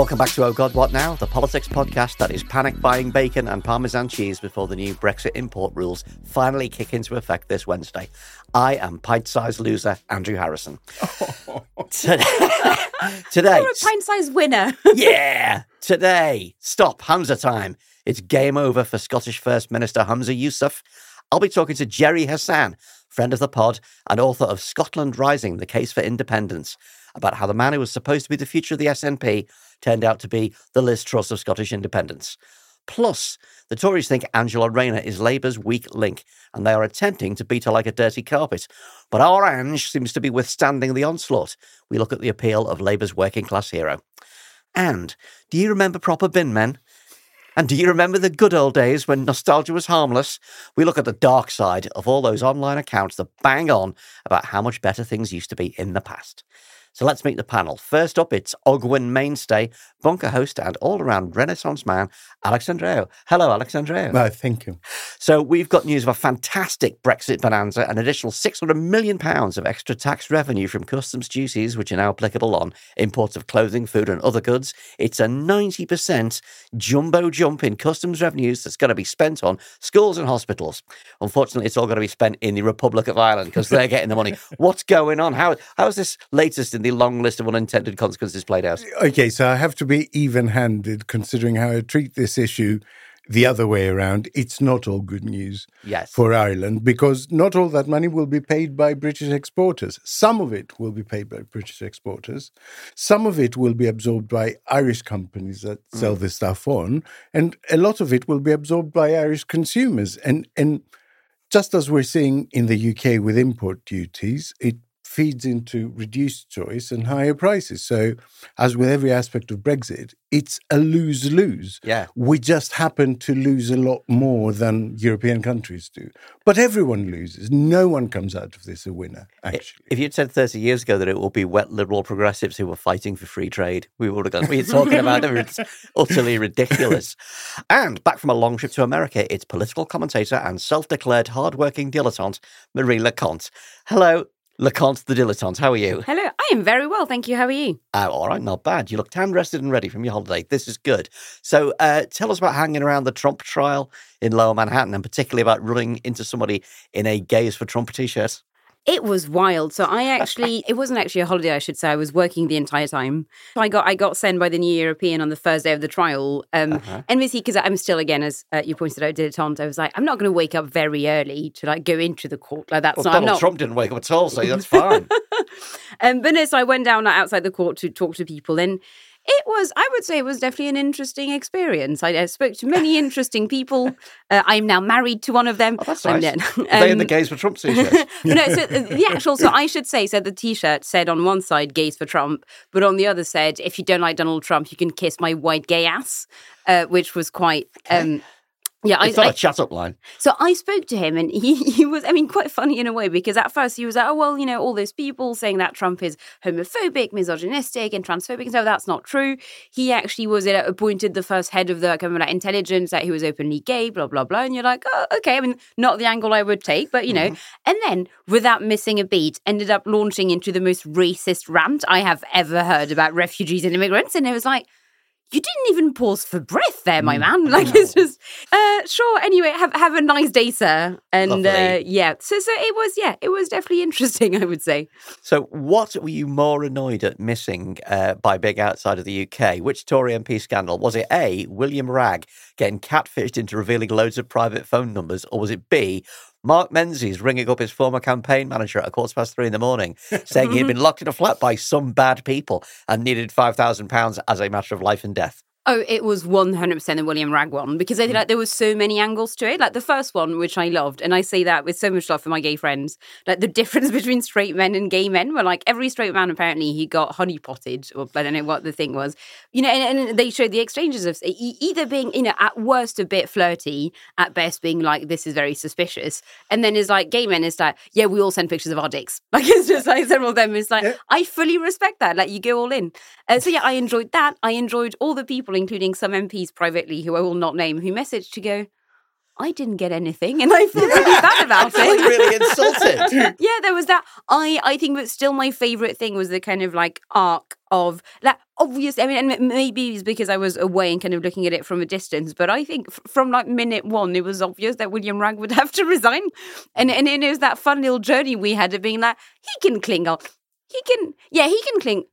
Welcome back to Oh God, What Now? The politics podcast that is panic buying bacon and Parmesan cheese before the new Brexit import rules finally kick into effect this Wednesday. I am pint-sized loser Andrew Harrison. Today, You're a pint-sized winner. yeah, today, stop Hamza time. It's game over for Scottish First Minister Hamza Yousaf. I'll be talking to Gerry Hassan, friend of the pod and author of Scotland Rising, The Case for Independence, about how the man who was supposed to be the future of the SNP turned out to be the Liz Truss of Scottish independence. Plus, the Tories think Angela Rayner is Labour's weak link, and they are attempting to beat her like a dirty carpet. But our Ange seems to be withstanding the onslaught. We look at the appeal of Labour's working class hero. And do you remember proper bin men? And do you remember the good old days when nostalgia was harmless? We look at the dark side of all those online accounts that bang on about how much better things used to be in the past. So let's meet the panel. First up, it's Ogwen mainstay, bunker host and all-around Renaissance man, Alex Andreou. Hello, Alex Andreou. No, thank you. So we've got news of a fantastic Brexit bonanza, an additional £600 million of extra tax revenue from customs duties, which are now applicable on imports of clothing, food and other goods. It's a 90% jumbo jump in customs revenues that's going to be spent on schools and hospitals. Unfortunately, it's all going to be spent in the Republic of Ireland because they're getting the money. What's going on? How is this latest in the long list of unintended consequences played out? Okay, so I have to be even-handed considering how I treat this issue the other way around. It's not all good news for Ireland because not all that money will be paid by British exporters. Some of it will be paid by British exporters. Some of it will be absorbed by Irish companies that sell this stuff on. And a lot of it will be absorbed by Irish consumers. And just as we're seeing in the UK with import duties, it feeds into reduced choice and higher prices. So, as with every aspect of Brexit, it's a lose-lose. Yeah. We just happen to lose a lot more than European countries do. But everyone loses. No one comes out of this a winner, actually. If you'd said 30 years ago that it will be wet liberal progressives who were fighting for free trade, we would have gone, what are you talking about? It's utterly ridiculous. And back from a long trip to America, it's political commentator and self-declared hard-working dilettante, Marie LeConte. Hello. LeConte the dilettante, how are you? Hello, I am very well, thank you. How are you? All right, not bad. You look tan-rested and ready from your holiday. This is good. So tell us about hanging around the Trump trial in Lower Manhattan and particularly about running into somebody in a Gays for Trump t-shirt. It was wild. So it wasn't actually a holiday, I should say. I was working the entire time. I got sent by the New European on the first day of the trial. And because I'm still, again, as you pointed out, dilettante, I was like, I'm not going to wake up very early to go into the court. Like that's Donald Trump didn't wake up at all, so that's fine. But no, so I went down outside the court to talk to people, and I would say it was definitely an interesting experience. I spoke to many interesting people. I'm now married to one of them. Oh, that's nice. Are they in the Gays for Trump t-shirt? No, so I should say, so the t-shirt said on one side, Gays for Trump, but on the other said, if you don't like Donald Trump, you can kiss my white gay ass, which was quite... it's not a chat-up line. So I spoke to him and he was, quite funny in a way because at first he was like, all those people saying that Trump is homophobic, misogynistic and transphobic and stuff. That's not true. He actually was appointed the first head of the intelligence, that he was openly gay, blah, blah, blah. And you're like, oh, okay. Not the angle I would take, but, And then without missing a beat, ended up launching into the most racist rant I have ever heard about refugees and immigrants. And it was like, you didn't even pause for breath there, my man. It's just, sure. Anyway, have a nice day, sir. And so it was definitely interesting, I would say. So what were you more annoyed at missing by being outside of the UK? Which Tory MP scandal? Was it A, William Ragg getting catfished into revealing loads of private phone numbers? Or was it B, Mark Menzies ringing up his former campaign manager at 3:15 in the morning, saying he'd been locked in a flat by some bad people and needed £5,000 as a matter of life and death? Oh, it was 100% the William Ragg one because I think there was so many angles to it. Like the first one, which I loved, and I say that with so much love for my gay friends, like the difference between straight men and gay men, where like every straight man apparently he got honeypotted, or I don't know what the thing was, and they showed the exchanges of either being, at worst a bit flirty, at best being like, this is very suspicious, and then is like gay men is like, yeah, we all send pictures of our dicks. Like it's just like several of them is like, yeah. I fully respect that. Like you go all in. I enjoyed that. I enjoyed all the people, including some MPs privately, who I will not name, who messaged to go, I didn't get anything, and I feel really bad about it. I feel really insulted. Yeah, there was that. I think that still my favourite thing was the kind of like arc of like, obviously, I mean, and maybe it's because I was away and kind of looking at it from a distance, but I think from like minute one, it was obvious that William Ragg would have to resign. And it was that fun little journey we had of being like, he can cling on. He can cling.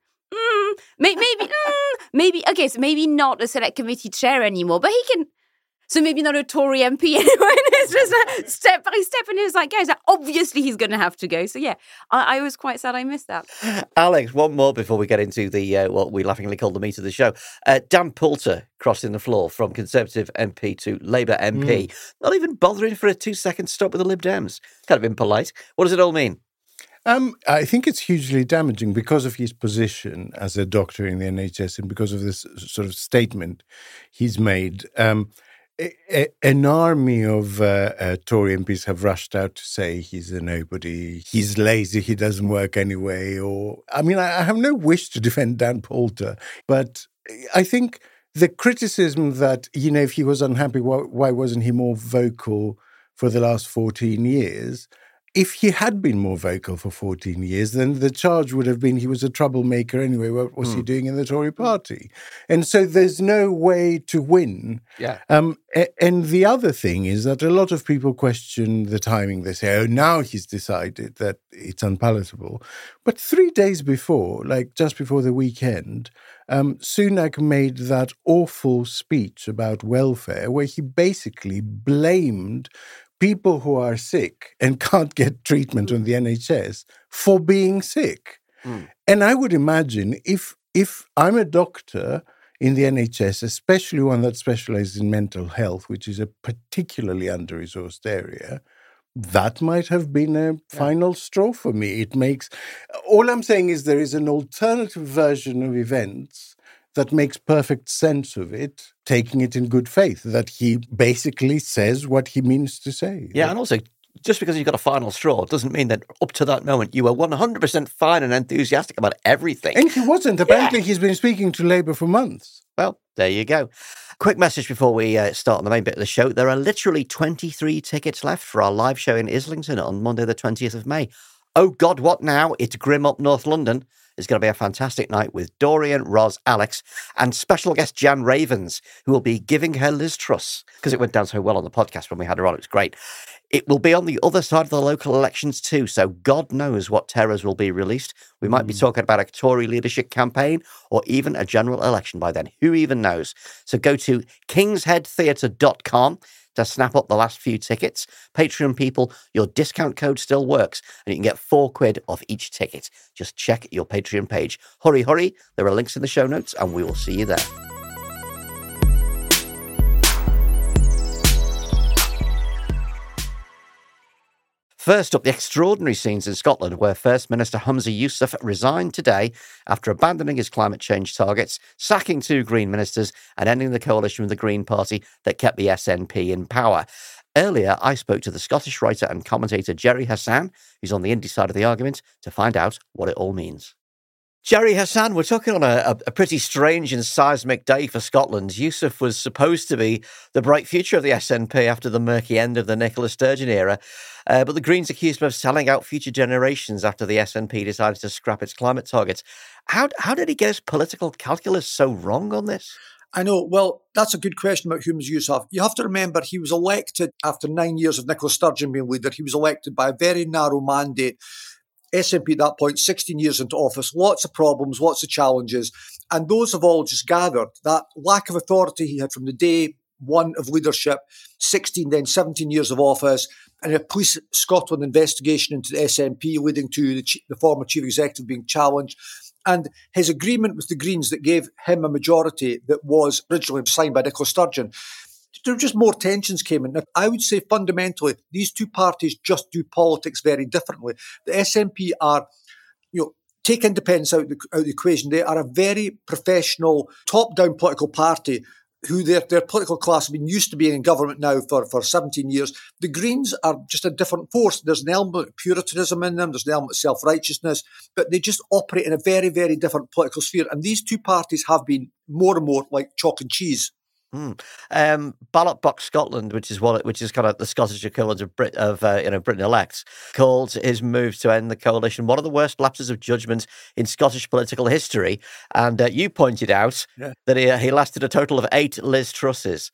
Maybe, okay, so maybe not a select committee chair anymore, but he can. So maybe not a Tory MP anyway. It's just like step by step. And it was like, guys, obviously he's going to have to go. So yeah, I was quite sad I missed that. Alex, one more before we get into the what we laughingly call the meat of the show. Dan Poulter crossing the floor from Conservative MP to Labour MP. Not even bothering for a 2-second stop with the Lib Dems. Kind of impolite. What does it all mean? I think it's hugely damaging because of his position as a doctor in the NHS and because of this sort of statement he's made. An army of Tory MPs have rushed out to say he's a nobody, he's lazy, he doesn't work anyway. I have no wish to defend Dan Poulter, but I think the criticism that, if he was unhappy, why wasn't he more vocal for the last 14 years? If he had been more vocal for 14 years, then the charge would have been he was a troublemaker anyway. What was he doing in the Tory party? And so there's no way to win. Yeah. And the other thing is that a lot of people question the timing. They say, now he's decided that it's unpalatable. But 3 days before, like just before the weekend, Sunak made that awful speech about welfare where he basically blamed people who are sick and can't get treatment on the NHS for being sick. And I would imagine if I'm a doctor in the NHS, especially one that specializes in mental health, which is a particularly under-resourced area, that might have been a final straw for me. All I'm saying is there is an alternative version of events that makes perfect sense of it, taking it in good faith, that he basically says what he means to say. Yeah, and also, just because you've got a final straw doesn't mean that up to that moment you were 100% fine and enthusiastic about everything. And he wasn't. Apparently he's been speaking to Labour for months. Well, there you go. Quick message before we start on the main bit of the show. There are literally 23 tickets left for our live show in Islington on Monday the 20th of May. Oh God, what now? It's Grim Up North London. It's going to be a fantastic night with Dorian, Roz, Alex, and special guest Jan Ravens, who will be giving her Liz Truss, because it went down so well on the podcast when we had her on. It was great. It will be on the other side of the local elections too, so God knows what terrors will be released. We might be talking about a Tory leadership campaign or even a general election by then. Who even knows? So go to kingsheadtheatre.com to snap up the last few tickets. Patreon people, your discount code still works and you can get £4 off each ticket. Just check your Patreon page. Hurry, hurry. There are links in the show notes and we will see you there. First up, the extraordinary scenes in Scotland where First Minister Humza Yousaf resigned today after abandoning his climate change targets, sacking 2 Green ministers and ending the coalition with the Green Party that kept the SNP in power. Earlier, I spoke to the Scottish writer and commentator Gerry Hassan, who's on the indie side of the argument, to find out what it all means. Gerry Hassan, we're talking on a pretty strange and seismic day for Scotland. Yousaf was supposed to be the bright future of the SNP after the murky end of the Nicola Sturgeon era, but the Greens accused him of selling out future generations after the SNP decided to scrap its climate targets. How did he get his political calculus so wrong on this? I know. Well, that's a good question about Humza Yousaf. You have to remember he was elected after 9 years of Nicola Sturgeon being leader. He was elected by a very narrow mandate. SNP at that point, 16 years into office, lots of problems, lots of challenges. And those have all just gathered. That lack of authority he had from the day one of leadership, 16, then 17 years of office, and a Police Scotland investigation into the SNP leading to the former chief executive being challenged. And his agreement with the Greens that gave him a majority that was originally signed by Nicola Sturgeon. There were just more tensions came in. Now, I would say fundamentally, these two parties just do politics very differently. The SNP are, take independence out of the equation. They are a very professional, top-down political party who their political class have been used to being in government now for 17 years. The Greens are just a different force. There's an element of puritanism in them. There's an element of self-righteousness, but they just operate in a very, very different political sphere. And these two parties have been more and more like chalk and cheese. Ballot Box Scotland, which is kind of the Scottish equivalent of Britain Elects, called his move to end the coalition one of the worst lapses of judgment in Scottish political history. And you pointed out that he lasted a total of 8 Liz Trusses.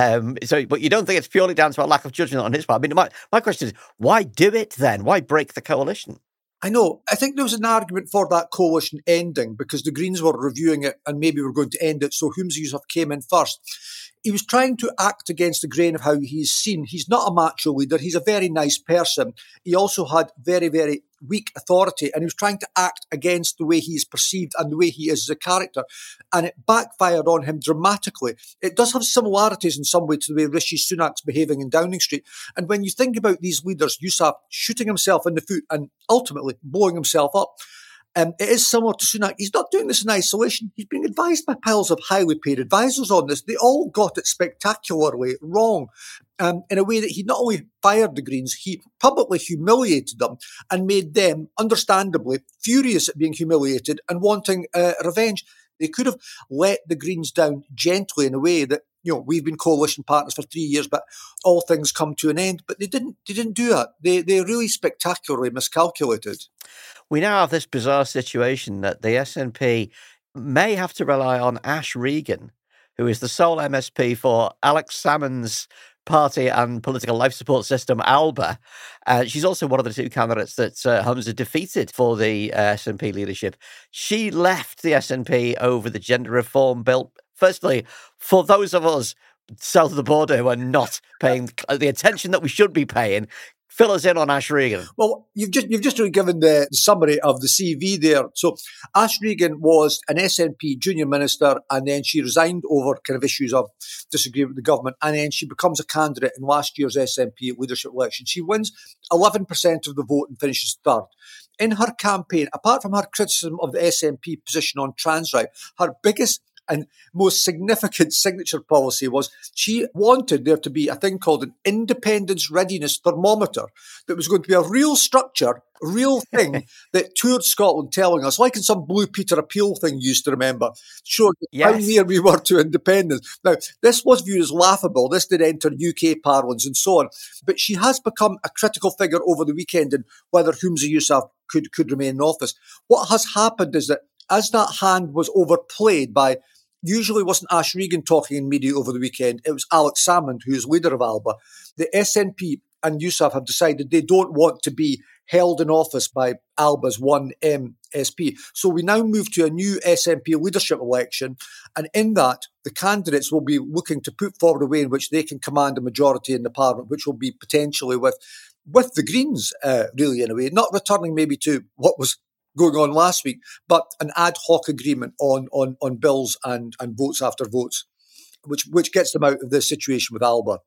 But you don't think it's purely down to a lack of judgment on his part? I mean, my question is, why do it then? Why break the coalition? I know. I think there was an argument for that coalition ending because the Greens were reviewing it and maybe were going to end it. So Humza Yousaf came in first. He was trying to act against the grain of how he's seen. He's not a macho leader. He's a very nice person. He also had very, very weak authority, and he was trying to act against the way he is perceived and the way he is as a character. And it backfired on him dramatically. It does have similarities in some way to the way Rishi Sunak's behaving in Downing Street. And when you think about these leaders, Yousaf shooting himself in the foot and ultimately blowing himself up, it is similar to Sunak. He's not doing this in isolation. He's being advised by piles of highly paid advisors on this. They all got it spectacularly wrong in a way that he not only fired the Greens, he publicly humiliated them and made them, understandably, furious at being humiliated and wanting revenge. They could have let the Greens down gently in a way that, we've been coalition partners for 3 years, but all things come to an end. But they didn't do that. They really spectacularly miscalculated. We now have this bizarre situation that the SNP may have to rely on Ash Regan, who is the sole MSP for Alex Salmond's party and political life support system, ALBA. She's also one of the 2 candidates that Humza defeated for the SNP leadership. She left the SNP over the gender reform bill. Firstly, for those of us south of the border who are not paying the attention that we should be paying, fill us in on Ash Regan. Well, you've just really given the summary of the CV there. So Ash Regan was an SNP junior minister, and then she resigned over kind of issues of disagreement with the government, and then she becomes a candidate in last year's SNP leadership election. She wins 11% of the vote and finishes third. In her campaign, apart from her criticism of the SNP position on trans rights, her biggest and most significant signature policy was she wanted there to be a thing called an independence readiness thermometer that was going to be a real structure, a real thing that toured Scotland telling us, like in some Blue Peter appeal thing you used to remember, showing how near we were to independence. Now, this was viewed as laughable. This did enter UK parlance and so on. But she has become a critical figure over the weekend in whether Humza Yousaf could remain in office. What has happened is that as that hand was overplayed by, usually wasn't Ash Regan talking in media over the weekend, it was Alex Salmond, who is leader of ALBA. The SNP and Yousaf have decided they don't want to be held in office by ALBA's one MSP. So we now move to a new SNP leadership election, and in that, the candidates will be looking to put forward a way in which they can command a majority in the parliament, which will be potentially with the Greens, really, in a way, not returning maybe to what was going on last week, but an ad hoc agreement on bills and votes after votes, which gets them out of this situation with ALBA.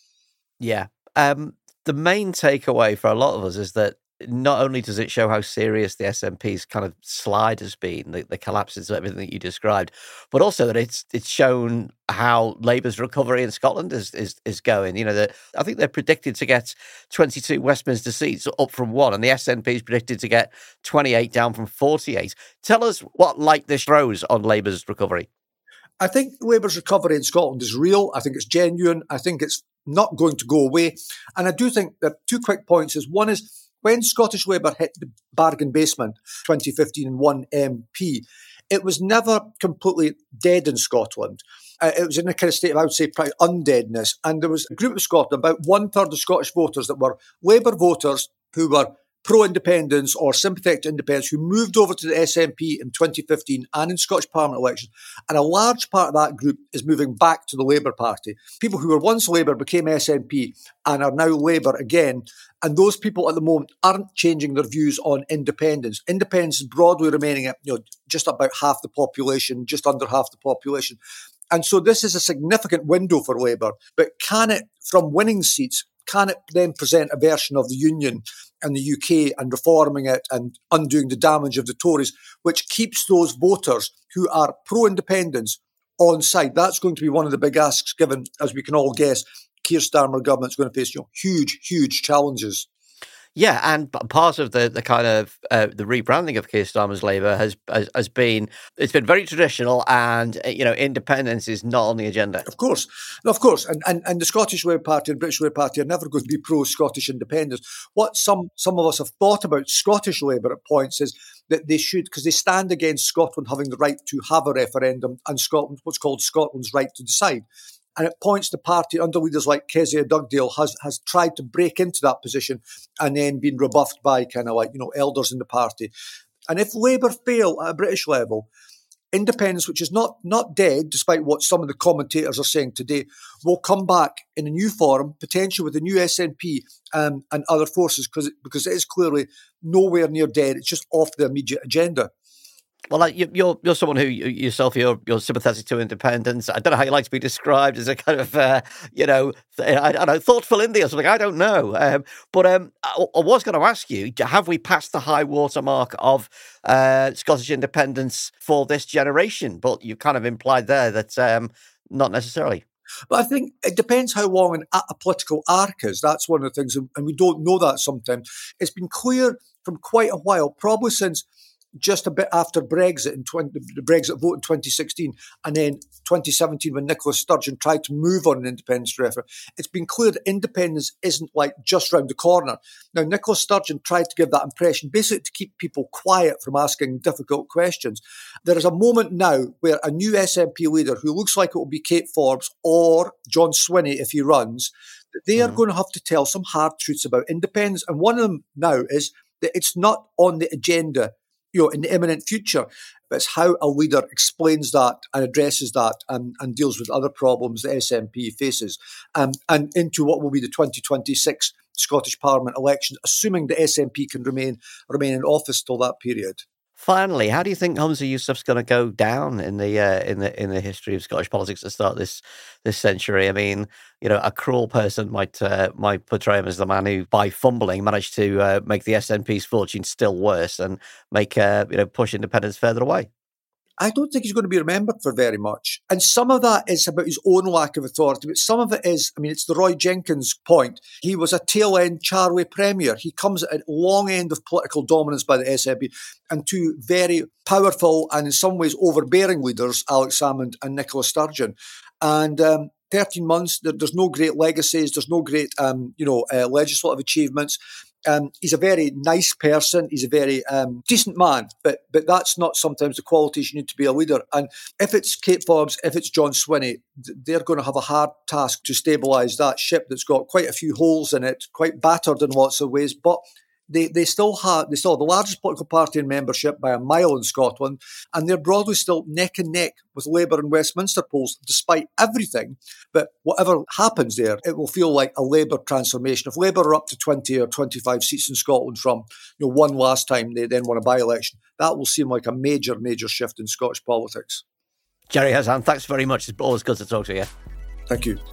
Yeah. The main takeaway for a lot of us is that not only does it show how serious the SNP's kind of slide has been, the collapses of everything that you described, but also that it's shown how Labour's recovery in Scotland is going. I think they're predicted to get 22 Westminster seats up from 1, and the SNP is predicted to get 28 down from 48. Tell us what light this throws on Labour's recovery. I think Labour's recovery in Scotland is real. I think it's genuine. I think it's not going to go away. And I do think that 2 quick points is, one is, when Scottish Labour hit the bargain basement 2015 and won MP, it was never completely dead in Scotland. It was in a kind of state of, I would say, probably undeadness. And there was a group of Scotland, about 1/3 of Scottish voters, that were Labour voters who were pro-independence or sympathetic to independence, who moved over to the SNP in 2015 and in Scottish Parliament elections. And a large part of that group is moving back to the Labour Party. People who were once Labour became SNP and are now Labour again. And those people at the moment aren't changing their views on independence. Independence is broadly remaining at just about half the population, just under half the population. And so this is a significant window for Labour. But can it, from winning seats, can it then present a version of the Union and the UK and reforming it and undoing the damage of the Tories, which keeps those voters who are pro-independence on side? That's going to be one of the big asks, given, as we can all guess, Keir Starmer government's going to face huge, huge challenges. Yeah, and part of the kind of the rebranding of Keir Starmer's Labour has been, it's been very traditional, and independence is not on the agenda. Of course, and the Scottish Labour Party and British Labour Party are never going to be pro-Scottish independence. What some of us have thought about Scottish Labour at points is that they should, because they stand against Scotland having the right to have a referendum and Scotland, what's called Scotland's right to decide. And at points, the party, under leaders like Kezia Dugdale, has tried to break into that position and then been rebuffed by elders in the party. And if Labour fail at a British level, independence, which is not dead, despite what some of the commentators are saying today, will come back in a new form, potentially with the new SNP and other forces, because it is clearly nowhere near dead. It's just off the immediate agenda. Well, you're someone who yourself, you're sympathetic to independence. I don't know how you like to be described as a kind of, I don't know, thoughtful indie or something. I don't know. But I was going to ask you, have we passed the high water mark of Scottish independence for this generation? But you kind of implied there that not necessarily. But I think it depends how long a political arc is. That's one of the things, and we don't know that sometimes. It's been clear from quite a while, probably since just a bit after Brexit, the Brexit vote in 2016, and then 2017 when Nicola Sturgeon tried to move on an independence referendum, it's been clear that independence isn't like just round the corner. Now, Nicola Sturgeon tried to give that impression, basically to keep people quiet from asking difficult questions. There is a moment now where a new SNP leader, who looks like it will be Kate Forbes or John Swinney if he runs, they are going to have to tell some hard truths about independence. And one of them now is that it's not on the agenda in the imminent future. But it's how a leader explains that and addresses that and deals with other problems the SNP faces and into what will be the 2026 Scottish Parliament elections, assuming the SNP can remain in office till that period. Finally, how do you think Humza Yousaf's going to go down in the history of Scottish politics to start this century? I mean, a cruel person might portray him as the man who, by fumbling, managed to make the SNP's fortune still worse and make push independence further away. I don't think he's going to be remembered for very much. And some of that is about his own lack of authority, but some of it is, it's the Roy Jenkins point. He was a tail-end Charlie Premier. He comes at a long end of political dominance by the SNP and two very powerful and in some ways overbearing leaders, Alex Salmond and Nicola Sturgeon. And 13 months, there's no great legacies, there's no great, legislative achievements. He's a very nice person. He's a very decent man, but that's not sometimes the qualities you need to be a leader. And if it's Kate Forbes, if it's John Swinney, they're going to have a hard task to stabilise that ship that's got quite a few holes in it, quite battered in lots of ways, but They still have the largest political party in membership by a mile in Scotland, and they're broadly still neck and neck with Labour and Westminster polls, despite everything. But whatever happens there, it will feel like a Labour transformation. If Labour are up to 20 or 25 seats in Scotland from one last time they then won a by-election, that will seem like a major, major shift in Scottish politics. Gerry Hassan, thanks very much. It's always good to talk to you. Thank you.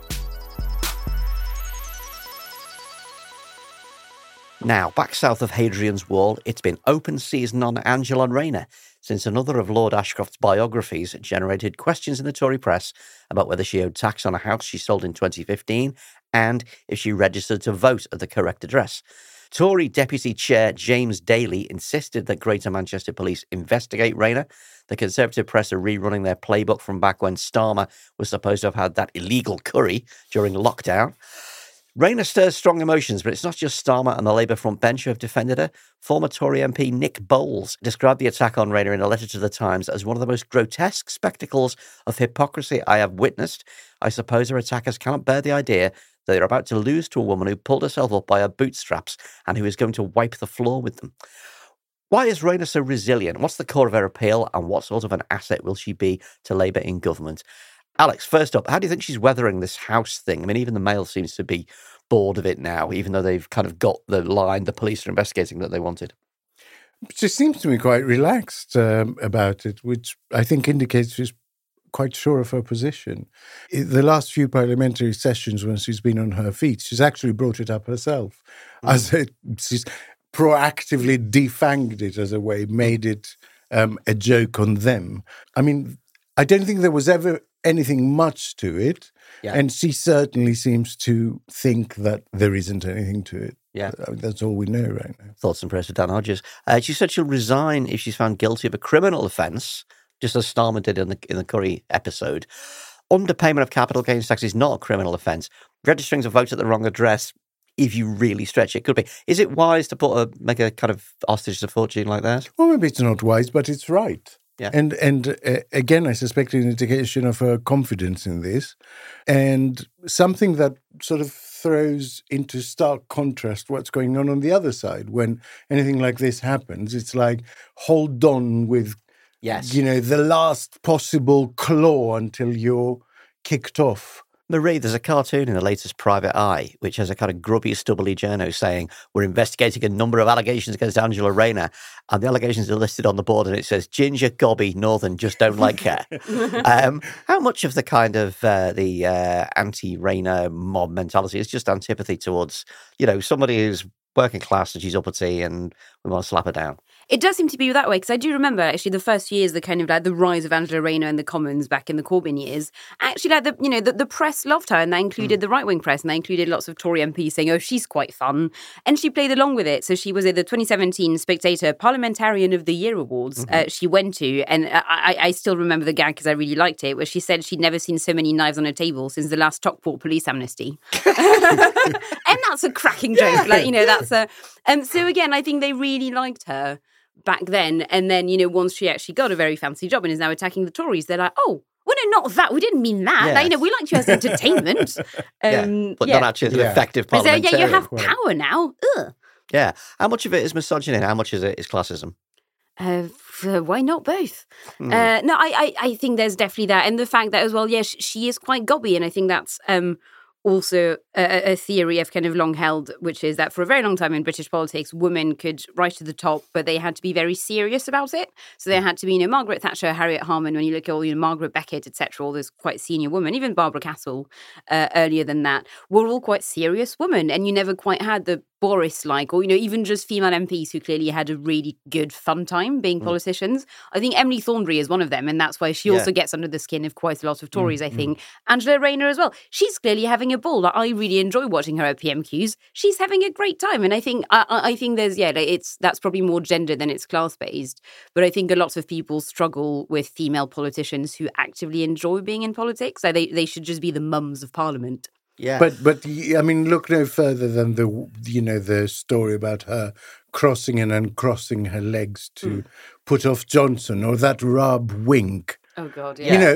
Now, back south of Hadrian's Wall, it's been open season on Angela Rayner since another of Lord Ashcroft's biographies generated questions in the Tory press about whether she owed tax on a house she sold in 2015 and if she registered to vote at the correct address. Tory Deputy Chair James Daly insisted that Greater Manchester Police investigate Rayner. The Conservative press are rerunning their playbook from back when Starmer was supposed to have had that illegal curry during lockdown. Rayner stirs strong emotions, but it's not just Starmer and the Labour front bench who have defended her. Former Tory MP Nick Bowles described the attack on Rayner in a letter to The Times as one of the most grotesque spectacles of hypocrisy I have witnessed. I suppose her attackers cannot bear the idea that they're about to lose to a woman who pulled herself up by her bootstraps and who is going to wipe the floor with them. Why is Rayner so resilient? What's the core of her appeal, and what sort of an asset will she be to Labour in government? Alex, first up, how do you think she's weathering this house thing? I mean, even the Mail seems to be bored of it now, even though they've kind of got the line the police are investigating that they wanted. She seems to be quite relaxed about it, which I think indicates she's quite sure of her position. The last few parliamentary sessions when she's been on her feet, she's actually brought it up herself. She's proactively defanged it, as a way, made it a joke on them. I mean, I don't think there was ever anything much to it. Yeah. And she certainly seems to think that there isn't anything to it. Yeah. That's all we know right now. Thoughts and prayers for Dan Hodges. She said she'll resign if she's found guilty of a criminal offence, just as Starmer did in the Curry episode. Underpayment of capital gains tax is not a criminal offence. Registering to vote at the wrong address, if you really stretch it, could be. Is it wise to make a kind of hostage to fortune like that? Well, maybe it's not wise, but it's right. Yeah. And again, I suspect an indication of her confidence in this, and something that sort of throws into stark contrast what's going on the other side. When anything like this happens, it's like, hold on with, the last possible claw until you're kicked off. Marie, there's a cartoon in the latest Private Eye, which has a kind of grubby, stubbly journo saying, we're investigating a number of allegations against Angela Rayner. And the allegations are listed on the board and it says, Ginger, Gobby, Northern, just don't like her. How much of the kind of the anti-Rayner mob mentality is just antipathy towards, somebody who's working class and she's uppity and we want to slap her down? It does seem to be that way, because I do remember actually the first years, the kind of like the rise of Angela Rayner in the Commons back in the Corbyn years. Actually, like the press loved her, and they included the right wing press, and they included lots of Tory MPs saying, "Oh, she's quite fun," and she played along with it. So she was at the 2017 Spectator Parliamentarian of the Year Awards. She went to, and I still remember the gag because I really liked it, where she said she'd never seen so many knives on a table since the last Stockport police amnesty, and that's a cracking joke. That's a. So again, I think they really liked her back then, and then once she actually got a very fancy job and is now attacking the Tories, they're like, oh, well, no, not that, we didn't mean that. Yes. Like, we liked you as entertainment, but not actually as an effective so, parliamentarian. you have power now. Ugh. Yeah, how much of it is misogyny and how much is it is classism? Why not both? No, I think there's definitely that, and the fact that as well, she is quite gobby, and I think that's also a theory I've kind of long held, which is that for a very long time in British politics, women could rise to the top, but they had to be very serious about it. So there had to be, Margaret Thatcher, Harriet Harman, when you look at all, Margaret Beckett, etc., all those quite senior women, even Barbara Castle earlier than that, were all quite serious women. And you never quite had the Boris-like, or, even just female MPs who clearly had a really good fun time being politicians. I think Emily Thornberry is one of them, and that's why she also gets under the skin of quite a lot of Tories, I think. Angela Rayner as well. She's clearly having a ball. Like, I really enjoy watching her at PMQs. She's having a great time, and I think there's, that's probably more gender than it's class-based, but I think a lot of people struggle with female politicians who actively enjoy being in politics. Like they should just be the mums of Parliament. Yeah, but I mean, look no further than the story about her crossing and uncrossing her legs to put off Johnson, or that Rob Wink. Oh God, yeah.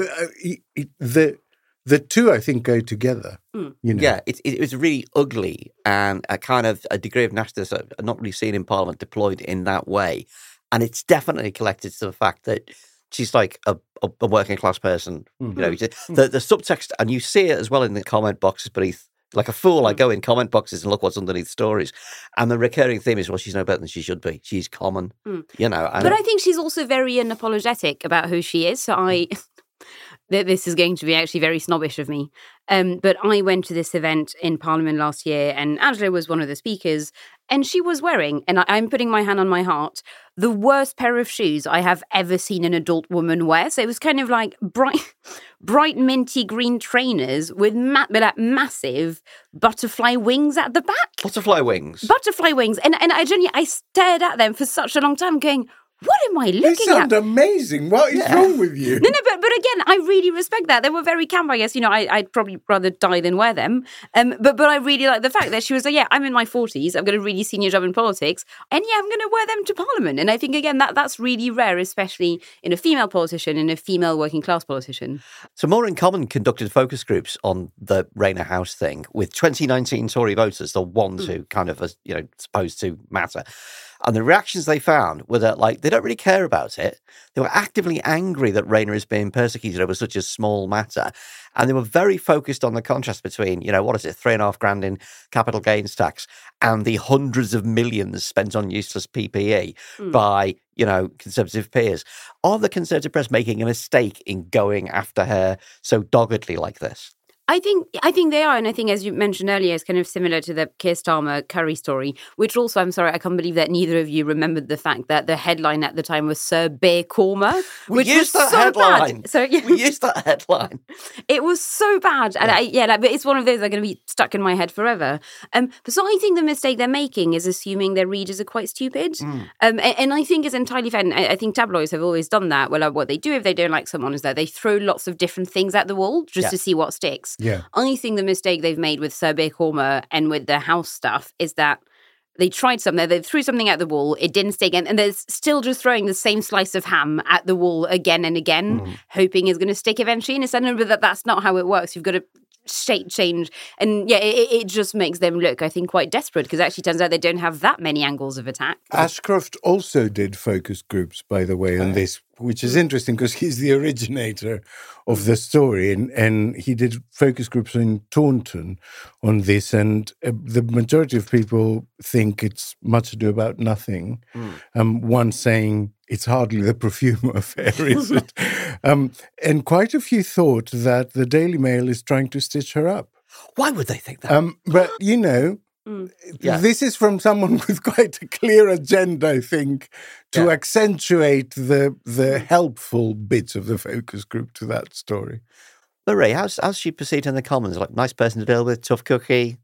The two I think go together. Yeah, it was really ugly and a kind of a degree of nastiness I've not really seen in Parliament deployed in that way, and it's definitely collected to the fact that she's like a working class person. The subtext, and you see it as well in the comment boxes beneath. Like a fool, I go in comment boxes and look what's underneath stories. And the recurring theme is, well, she's no better than she should be. She's common, But I think she's also very unapologetic about who she is. So this is going to be actually very snobbish of me. But I went to this event in Parliament last year, and Angela was one of the speakers, and she was wearing, and I'm putting my hand on my heart, the worst pair of shoes I have ever seen an adult woman wear. So it was kind of like bright minty green trainers with massive butterfly wings at the back. Butterfly wings. And I stared at them for such a long time going, what am I looking at? They sound amazing. What is wrong with you? No, but again, I really respect that. They were very camp, I guess. I'd probably rather die than wear them. But I really like the fact that she was like, I'm in my 40s. I've got a really senior job in politics. And I'm going to wear them to Parliament. And I think, again, that's really rare, especially in a female politician, in a female working class politician. So More in Common conducted focus groups on the Rayner House thing with 2019 Tory voters, the ones who kind of, supposed to matter. And the reactions they found were that, they don't really care about it. They were actively angry that Rayner is being persecuted over such a small matter. And they were very focused on the contrast between, $3,500 in capital gains tax and the hundreds of millions spent on useless PPE by, Conservative peers. Are the Conservative press making a mistake in going after her so doggedly like this? I think they are, and I think, as you mentioned earlier, it's kind of similar to the Keir Starmer Curry story, which also, I'm sorry, I can't believe that neither of you remembered the fact that the headline at the time was Sir Bear Korma, which was so headline. bad. So yeah. We used that headline. It was so bad, and but it's one of those that are going to be stuck in my head forever. But so I think the mistake they're making is assuming their readers are quite stupid, and I think it's entirely fair. And I think tabloids have always done that. Well, what they do if they don't like someone is that they throw lots of different things at the wall just to see what sticks. Yeah. I think the mistake they've made with Sir Bear Korma and with the house stuff is that they tried something, they threw something at the wall, it didn't stick, and they're still just throwing the same slice of ham at the wall again and again, hoping it's going to stick eventually. And it's that that's not how it works. You've got to shape change. And it just makes them look, I think, quite desperate, because it actually turns out they don't have that many angles of attack. Ashcroft also did focus groups, by the way, on this, which is interesting because he's the originator of the story, and he did focus groups in Taunton on this, and the majority of people think it's much ado about nothing. One saying it's hardly the perfume affair, is it? And quite a few thought that the Daily Mail is trying to stitch her up. Why would they think that? But, this is from someone with quite a clear agenda, I think, to accentuate the helpful bits of the focus group to that story. Marie, how's she perceived in the Commons? Like, nice person to deal with, tough cookie?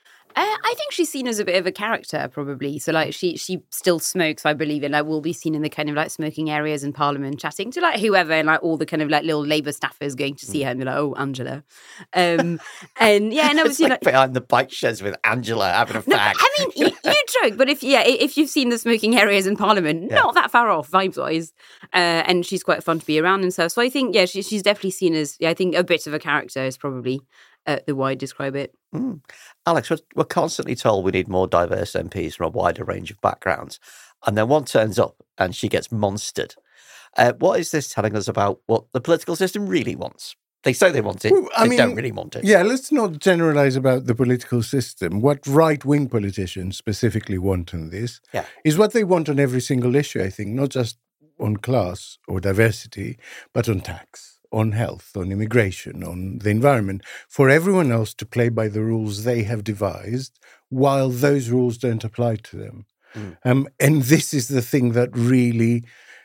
I think she's seen as a bit of a character, probably. So, like, she still smokes, I believe, and will be seen in the kind of like smoking areas in Parliament, chatting to like whoever, and like all the kind of like little Labour staffers going to see her and be like, "Oh, Angela," and obviously like behind the bike sheds with Angela having a fag. No, I mean, you joke, but if you've seen the smoking areas in Parliament, not that far off vibes wise, and she's quite fun to be around and stuff. So I think she's definitely seen as I think a bit of a character is probably the way I describe it. Alex, we're constantly told we need more diverse MPs from a wider range of backgrounds. And then one turns up and she gets monstered. What is this telling us about what the political system really wants? They say they want it, they don't really want it. Yeah, let's not generalise about the political system. What right-wing politicians specifically want on this is what they want on every single issue, I think, not just on class or diversity, but on tax, on health, on immigration, on the environment, for everyone else to play by the rules they have devised while those rules don't apply to them. And this is the thing that really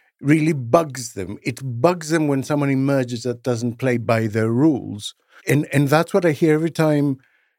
bugs them. It bugs them when someone emerges that doesn't play by their rules. And that's what I hear every time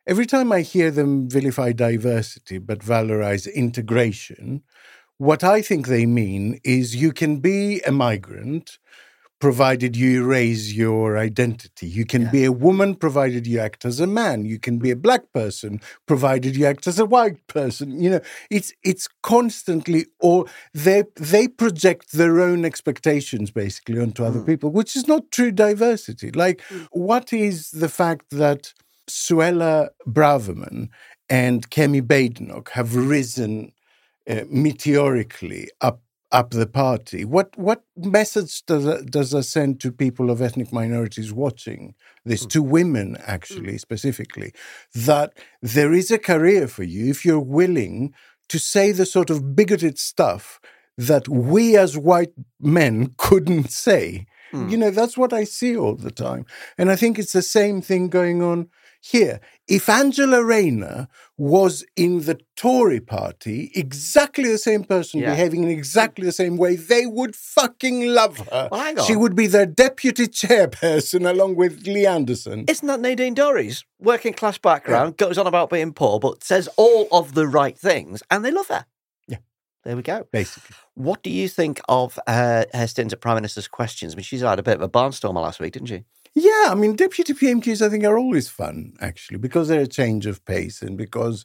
I hear them vilify diversity but valorize integration. What I think they mean is you can be a migrant provided you erase your identity. You can be a woman provided you act as a man. You can be a black person provided you act as a white person. It's constantly, or they project their own expectations basically onto other people, which is not true diversity. Like, what is the fact that Suella Braverman and Kemi Badenoch have risen meteorically up the party? What message does that send to people of ethnic minorities watching this, to women actually specifically, that there is a career for you if you're willing to say the sort of bigoted stuff that we as white men couldn't say? That's what I see all the time. And I think it's the same thing going on here. If Angela Rayner was in the Tory party, exactly the same person behaving in exactly the same way, they would fucking love her. Well, hang on. She would be their deputy chairperson along with Lee Anderson. Isn't that Nadine Dorries? Working class background, goes on about being poor, but says all of the right things, and they love her. Yeah. There we go. Basically. What do you think of her stint at Prime Minister's Questions? I mean, she's had a bit of a barnstormer last week, didn't she? Yeah, I mean, deputy PMQs, I think, are always fun, actually, because they're a change of pace and because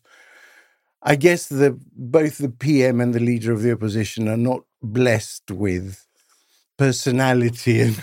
I guess both the PM and the leader of the opposition are not blessed with personality. And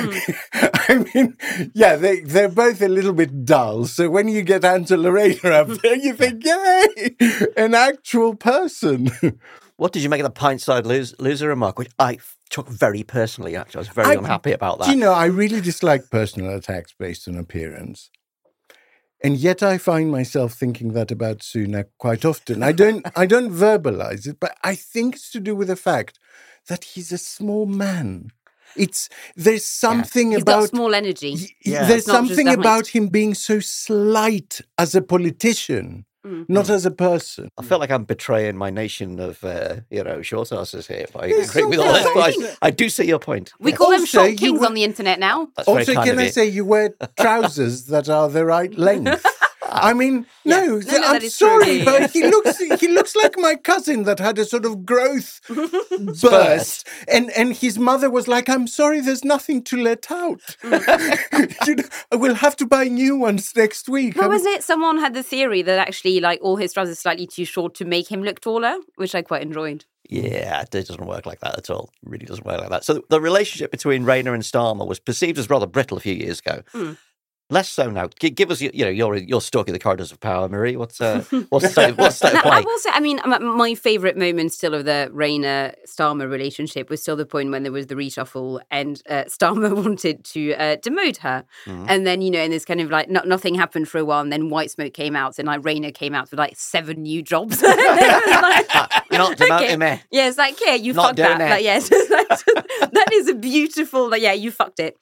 I mean, they're both a little bit dull. So when you get Angela Rayner up there, you think, yay, an actual person. What did you make of the pint-side loser remark, which I took very personally, actually? I was very unhappy about that. I really dislike personal attacks based on appearance. And yet I find myself thinking that about Sunak quite often. I don't verbalize it, but I think it's to do with the fact that he's a small man. There's something He's about got small energy. There's something about him being so slight as a politician. Not as a person. I feel like I'm betraying my nation of, short horses here by agreeing with all this. But I do see your point. We call them short kings on the internet now. That's also, can I say you wear trousers that are the right length? I mean, no, I'm sorry, but he looks like my cousin that had a sort of growth burst, and his mother was like, "I'm sorry, there's nothing to let out. I will have to buy new ones next week." What was it? Someone had the theory that actually, like, all his trousers are slightly too short to make him look taller, which I quite enjoyed. Yeah, it doesn't work like that at all. It really doesn't work like that. So the relationship between Rayna and Starmer was perceived as rather brittle a few years ago. Less so now. Give us, your stalking the corridors of power, Marie. What's the state of play? I will say, I mean, my favourite moment still of the Rayna-Starmer relationship was still the point when there was the reshuffle and Starmer wanted to demote her. And then, and this kind of like nothing happened for a while, and then White Smoke came out, and like Rayna came out with like 7 new jobs. You're not demoting me. Yeah, it's like, you fucked that. Like, yes, that is a beautiful, you fucked it.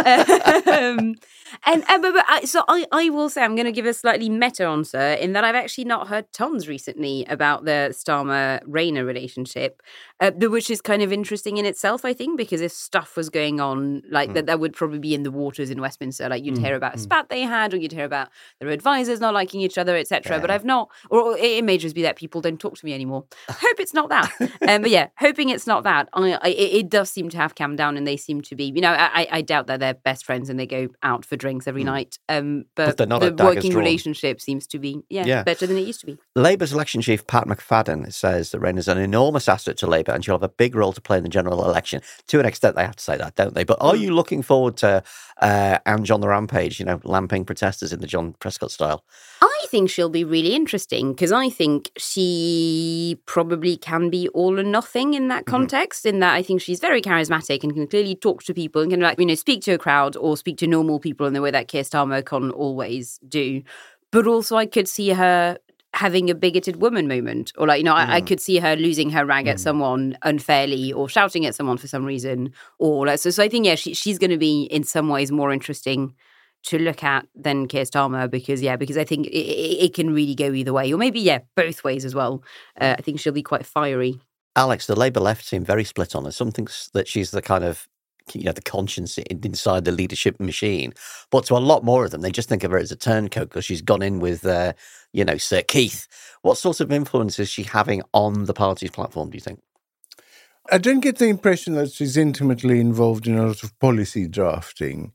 So I will say I'm going to give a slightly meta answer in that I've actually not heard tons recently about the Starmer-Rayna relationship, which is kind of interesting in itself, I think, because if stuff was going on like that would probably be in the waters in Westminster. Like you'd hear about a spat they had, or you'd hear about their advisors not liking each other, etc. But I've not, or it may just be that people don't talk to me anymore. Hope it's not that. But yeah, hoping it's not that. It does seem to have calmed down, and they seem to be, I doubt that they're best friends and they go out for drinks every night. But the working relationship seems to be better than it used to be. Labour's election chief Pat McFadden says that Rayna's an enormous asset to Labour and she'll have a big role to play in the general election. To an extent, they have to say that, don't they? But are you looking forward to Ange on the rampage, lamping protesters in the John Prescott style? I think she'll be really interesting because I think she probably can be all or nothing in that context, in that I think she's very charismatic and can clearly talk to people and can speak to a crowd or speak to normal people in the way that Keir Starmer can always do. But also I could see her having a bigoted woman moment, or I could see her losing her rag at someone unfairly or shouting at someone for some reason. Or so I think, she's going to be in some ways more interesting to look at than Keir Starmer because I think it can really go either way, or maybe both ways as well. I think she'll be quite fiery. Alex, the Labour left seem very split on her. Some think that she's the kind of the conscience inside the leadership machine, but to a lot more of them, they just think of her as a turncoat because she's gone in with Sir Keith. What sort of influence is she having on the party's platform, do you think? I don't get the impression that she's intimately involved in a lot of policy drafting.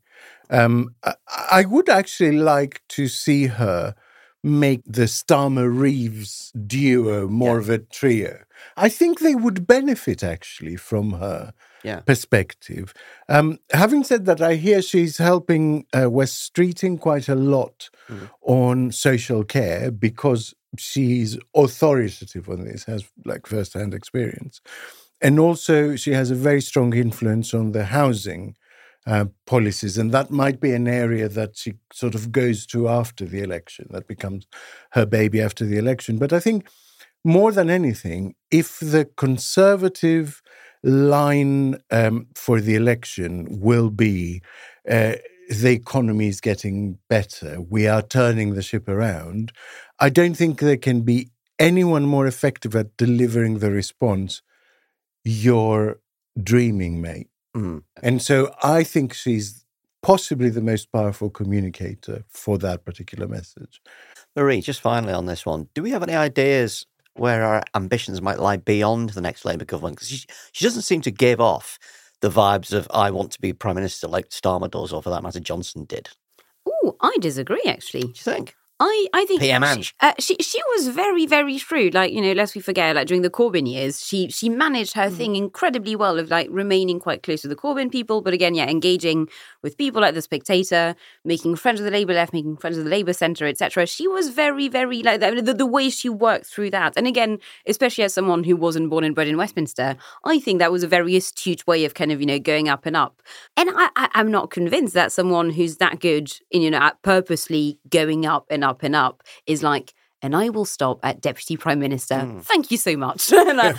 I would actually like to see her make the Starmer-Reeves duo more of a trio. I think they would benefit, actually, from her perspective. Having said that, I hear she's helping West Streeting quite a lot on social care because she's authoritative on this, has first-hand experience. And also she has a very strong influence on the housing policies, and that might be an area that she sort of goes to after the election. That becomes her baby after the election. But I think more than anything, if the Conservative line for the election will be the economy is getting better, we are turning the ship around, I don't think there can be anyone more effective at delivering the response, "You're dreaming, mate." And so I think she's possibly the most powerful communicator for that particular message. Marie, just finally on this one, do we have any ideas where our ambitions might lie beyond the next Labour government? Because she doesn't seem to give off the vibes of I want to be Prime Minister like Starmer does, or for that matter, Johnson did. Oh, I disagree, actually. Do you think? I think PM Ange. She was very, very shrewd. Lest we forget, during the Corbyn years, she managed her thing incredibly well of remaining quite close to the Corbyn people, but again, engaging with people like The Spectator, making friends with the Labour left, making friends with the Labour centre, etc. She was very, very the way she worked through that. And again, especially as someone who wasn't born and bred in Westminster, I think that was a very astute way of kind of going up and up. And I'm not convinced that someone who's that good in at purposely going up and up and up is and I will stop at Deputy Prime Minister. Thank you so much.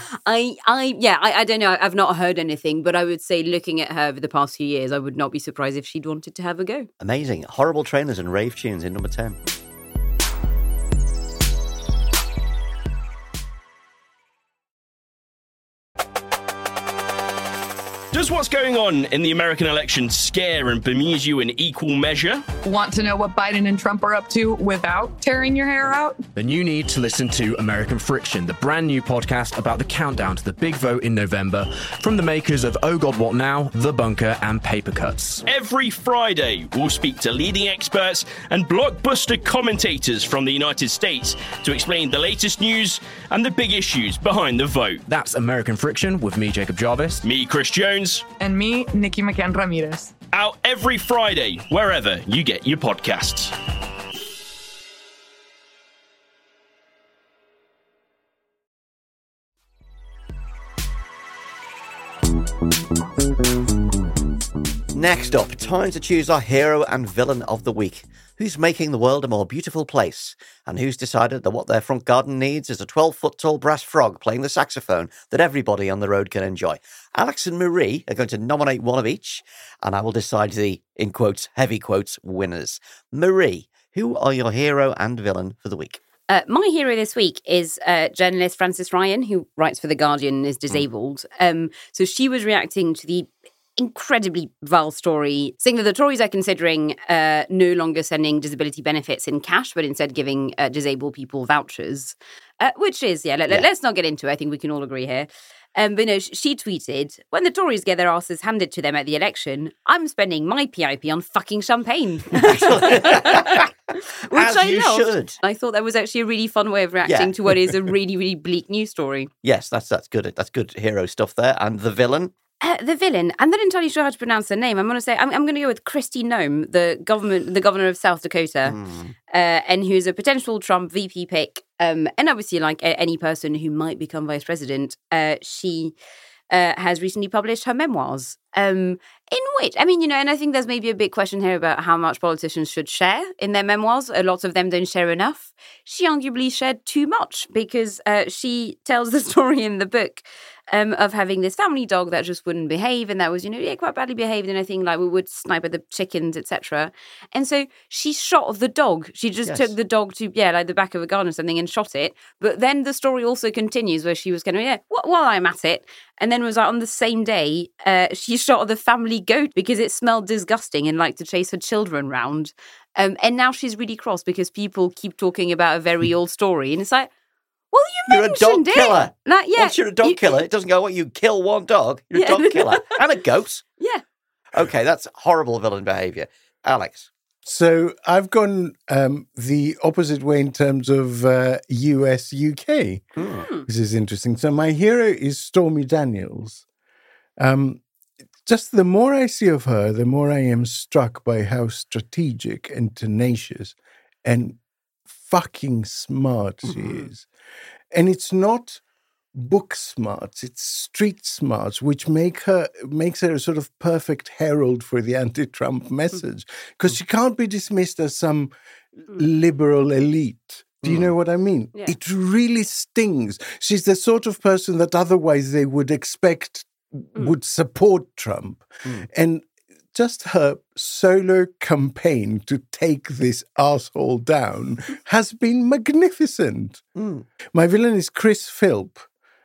I don't know. I've not heard anything, but I would say looking at her over the past few years, I would not be surprised if she'd wanted to have a go. Amazing. Horrible Trainers and Rave Tunes in number 10. Does what's going on in the American election scare and bemuse you in equal measure? Want to know what Biden and Trump are up to without tearing your hair out? Then you need to listen to American Friction, the brand new podcast about the countdown to the big vote in November from the makers of Oh God What Now, The Bunker and Paper Cuts. Every Friday, we'll speak to leading experts and blockbuster commentators from the United States to explain the latest news and the big issues behind the vote. That's American Friction with me, Jacob Jarvis. Me, Chris Jones. And me, Nikki McCann Ramirez. Out every Friday, wherever you get your podcasts. Next up, time to choose our hero and villain of the week. Who's making the world a more beautiful place? And who's decided that what their front garden needs is a 12-foot-tall brass frog playing the saxophone that everybody on the road can enjoy? Alex and Marie are going to nominate one of each, and I will decide the, in quotes, heavy quotes, winners. Marie, who are your hero and villain for the week? My hero this week is journalist Frances Ryan, who writes for The Guardian and is disabled. So she was reacting to the incredibly vile story, saying that the Tories are considering no longer sending disability benefits in cash, but instead giving disabled people vouchers, which is, let's not get into it. I think we can all agree here. But no, she tweeted, when the Tories get their asses handed to them at the election, I'm spending my PIP on fucking champagne. Which I loved. Should. I thought that was actually a really fun way of reacting to what is a really, really bleak news story. Yes, that's good. That's good hero stuff there. And the villain? The villain, I'm not entirely sure how to pronounce her name. I'm going to say I'm going to go with Kristi Noem, the governor of South Dakota, and who's a potential Trump VP pick. And obviously, like any person who might become vice president, she has recently published her memoirs. In which, I mean, and I think there's maybe a big question here about how much politicians should share in their memoirs. A lot of them don't share enough. She arguably shared too much because she tells the story in the book of having this family dog that just wouldn't behave, and that was, quite badly behaved, and I think like we would snipe at the chickens, etc. And so she shot the dog. She just took the dog to like the back of a garden or something and shot it. But then the story also continues where she was kind of while I'm at it, and then was like on the same day she shot the family goat because it smelled disgusting and liked to chase her children round. And now she's really cross because people keep talking about a very old story, and it's like, well, you're a dog killer. Like, once you're a dog killer, it doesn't go, you kill one dog. You're a dog killer. And a goat. Yeah. Okay, that's horrible villain behaviour. Alex? So I've gone the opposite way in terms of US-UK. This is interesting. So my hero is Stormy Daniels. Just the more I see of her, the more I am struck by how strategic and tenacious and fucking smart she is. And it's not book smarts, it's street smarts, which makes her a sort of perfect herald for the anti-Trump message. Because she can't be dismissed as some liberal elite. Do you know what I mean? Yeah. It really stings. She's the sort of person that otherwise they would expect would support Trump. And just her solo campaign to take this asshole down has been magnificent. My villain is Chris Philp.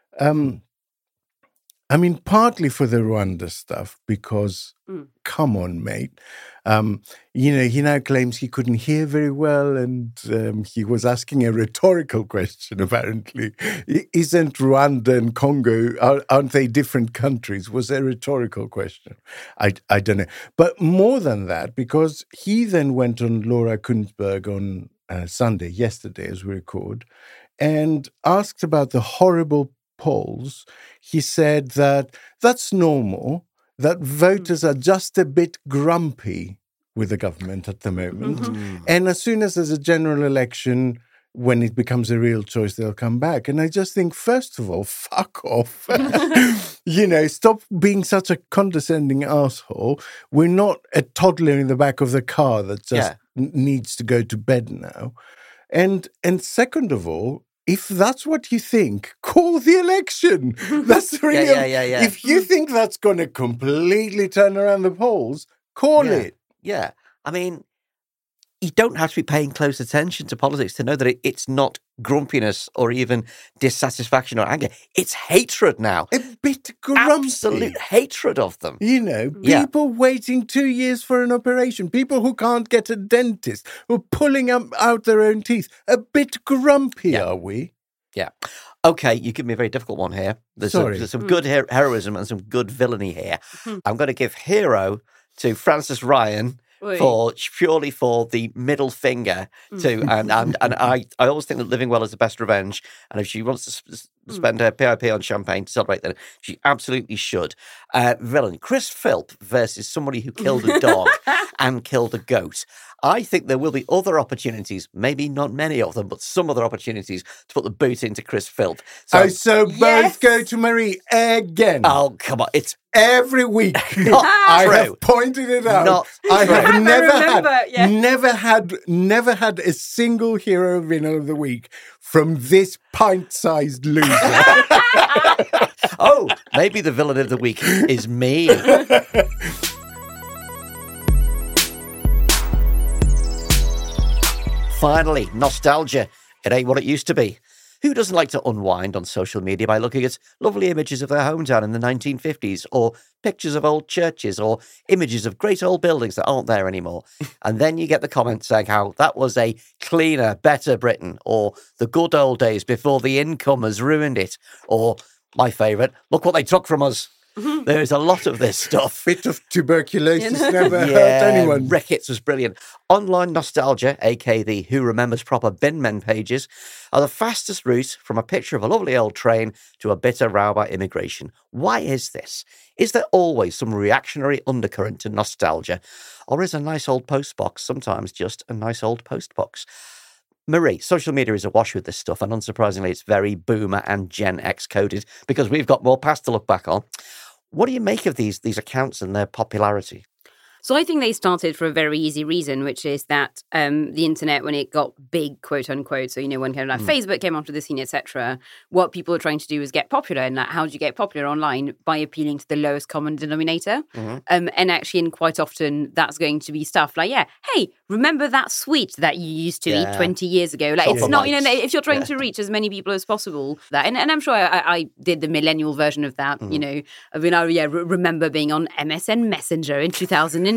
I mean, partly for the Rwanda stuff, because, come on, mate. He now claims he couldn't hear very well, and he was asking a rhetorical question, apparently. Isn't Rwanda and Congo, aren't they different countries? Was a rhetorical question. I don't know. But more than that, because he then went on Laura Kuenssberg on Sunday, yesterday, as we record, and asked about the horrible polls. He said that that's normal, that voters are just a bit grumpy with the government at the moment. And as soon as there's a general election, when it becomes a real choice, they'll come back. And I just think, first of all, fuck off. Stop being such a condescending asshole. We're not a toddler in the back of the car that just needs to go to bed now. And second of all, if that's what you think, call the election. That's really yeah. If you think that's going to completely turn around the polls, call it. Yeah. I mean, you don't have to be paying close attention to politics to know that it's not grumpiness or even dissatisfaction or anger. It's hatred now. A bit grumpy. Absolute hatred of them. You know, people waiting 2 years for an operation, people who can't get a dentist, who are pulling out their own teeth. A bit grumpy, are we? Yeah. Okay, you give me a very difficult one here. There's some good heroism and some good villainy here. I'm going to give hero to Frances Ryan purely for the middle finger to and I always think that living well is the best revenge, and if she wants to spend her PIP on champagne to celebrate that, she absolutely should. Villain Chris Philp versus somebody who killed a dog and killed a goat. I think there will be other opportunities, maybe not many of them, but some other opportunities to put the boot into Chris Philp. So both go to Marie again. Oh, come on. It's every week. I have pointed it out. I have never had a single hero villain of the week from this pint-sized loser. Oh, maybe the villain of the week is me. Finally, nostalgia. It ain't what it used to be. Who doesn't like to unwind on social media by looking at lovely images of their hometown in the 1950s, or pictures of old churches, or images of great old buildings that aren't there anymore? And then you get the comments saying how that was a cleaner, better Britain, or the good old days before the incomers ruined it, or, my favourite, look what they took from us. There's a lot of this stuff. Bit of tuberculosis never hurt anyone. Ricketts was brilliant. Online nostalgia, aka the Who Remembers Proper Bin Men pages, are the fastest route from a picture of a lovely old train to a bitter row about immigration. Why is this? Is there always some reactionary undercurrent to nostalgia? Or is a nice old postbox sometimes just a nice old postbox? Marie, social media is awash with this stuff, and unsurprisingly, it's very boomer and Gen X coded because we've got more past to look back on. What do you make of these accounts and their popularity? So I think they started for a very easy reason, which is that the internet, when it got big, quote unquote, so, when kind of like Facebook came onto the scene, etc., what people were trying to do was get popular. And how do you get popular online? By appealing to the lowest common denominator. And actually, and quite often, that's going to be stuff like, hey, remember that sweet that you used to eat 20 years ago? Like, it's not, if you're trying to reach as many people as possible, that, and I'm sure I did the millennial version of that, remember being on MSN Messenger in 2003.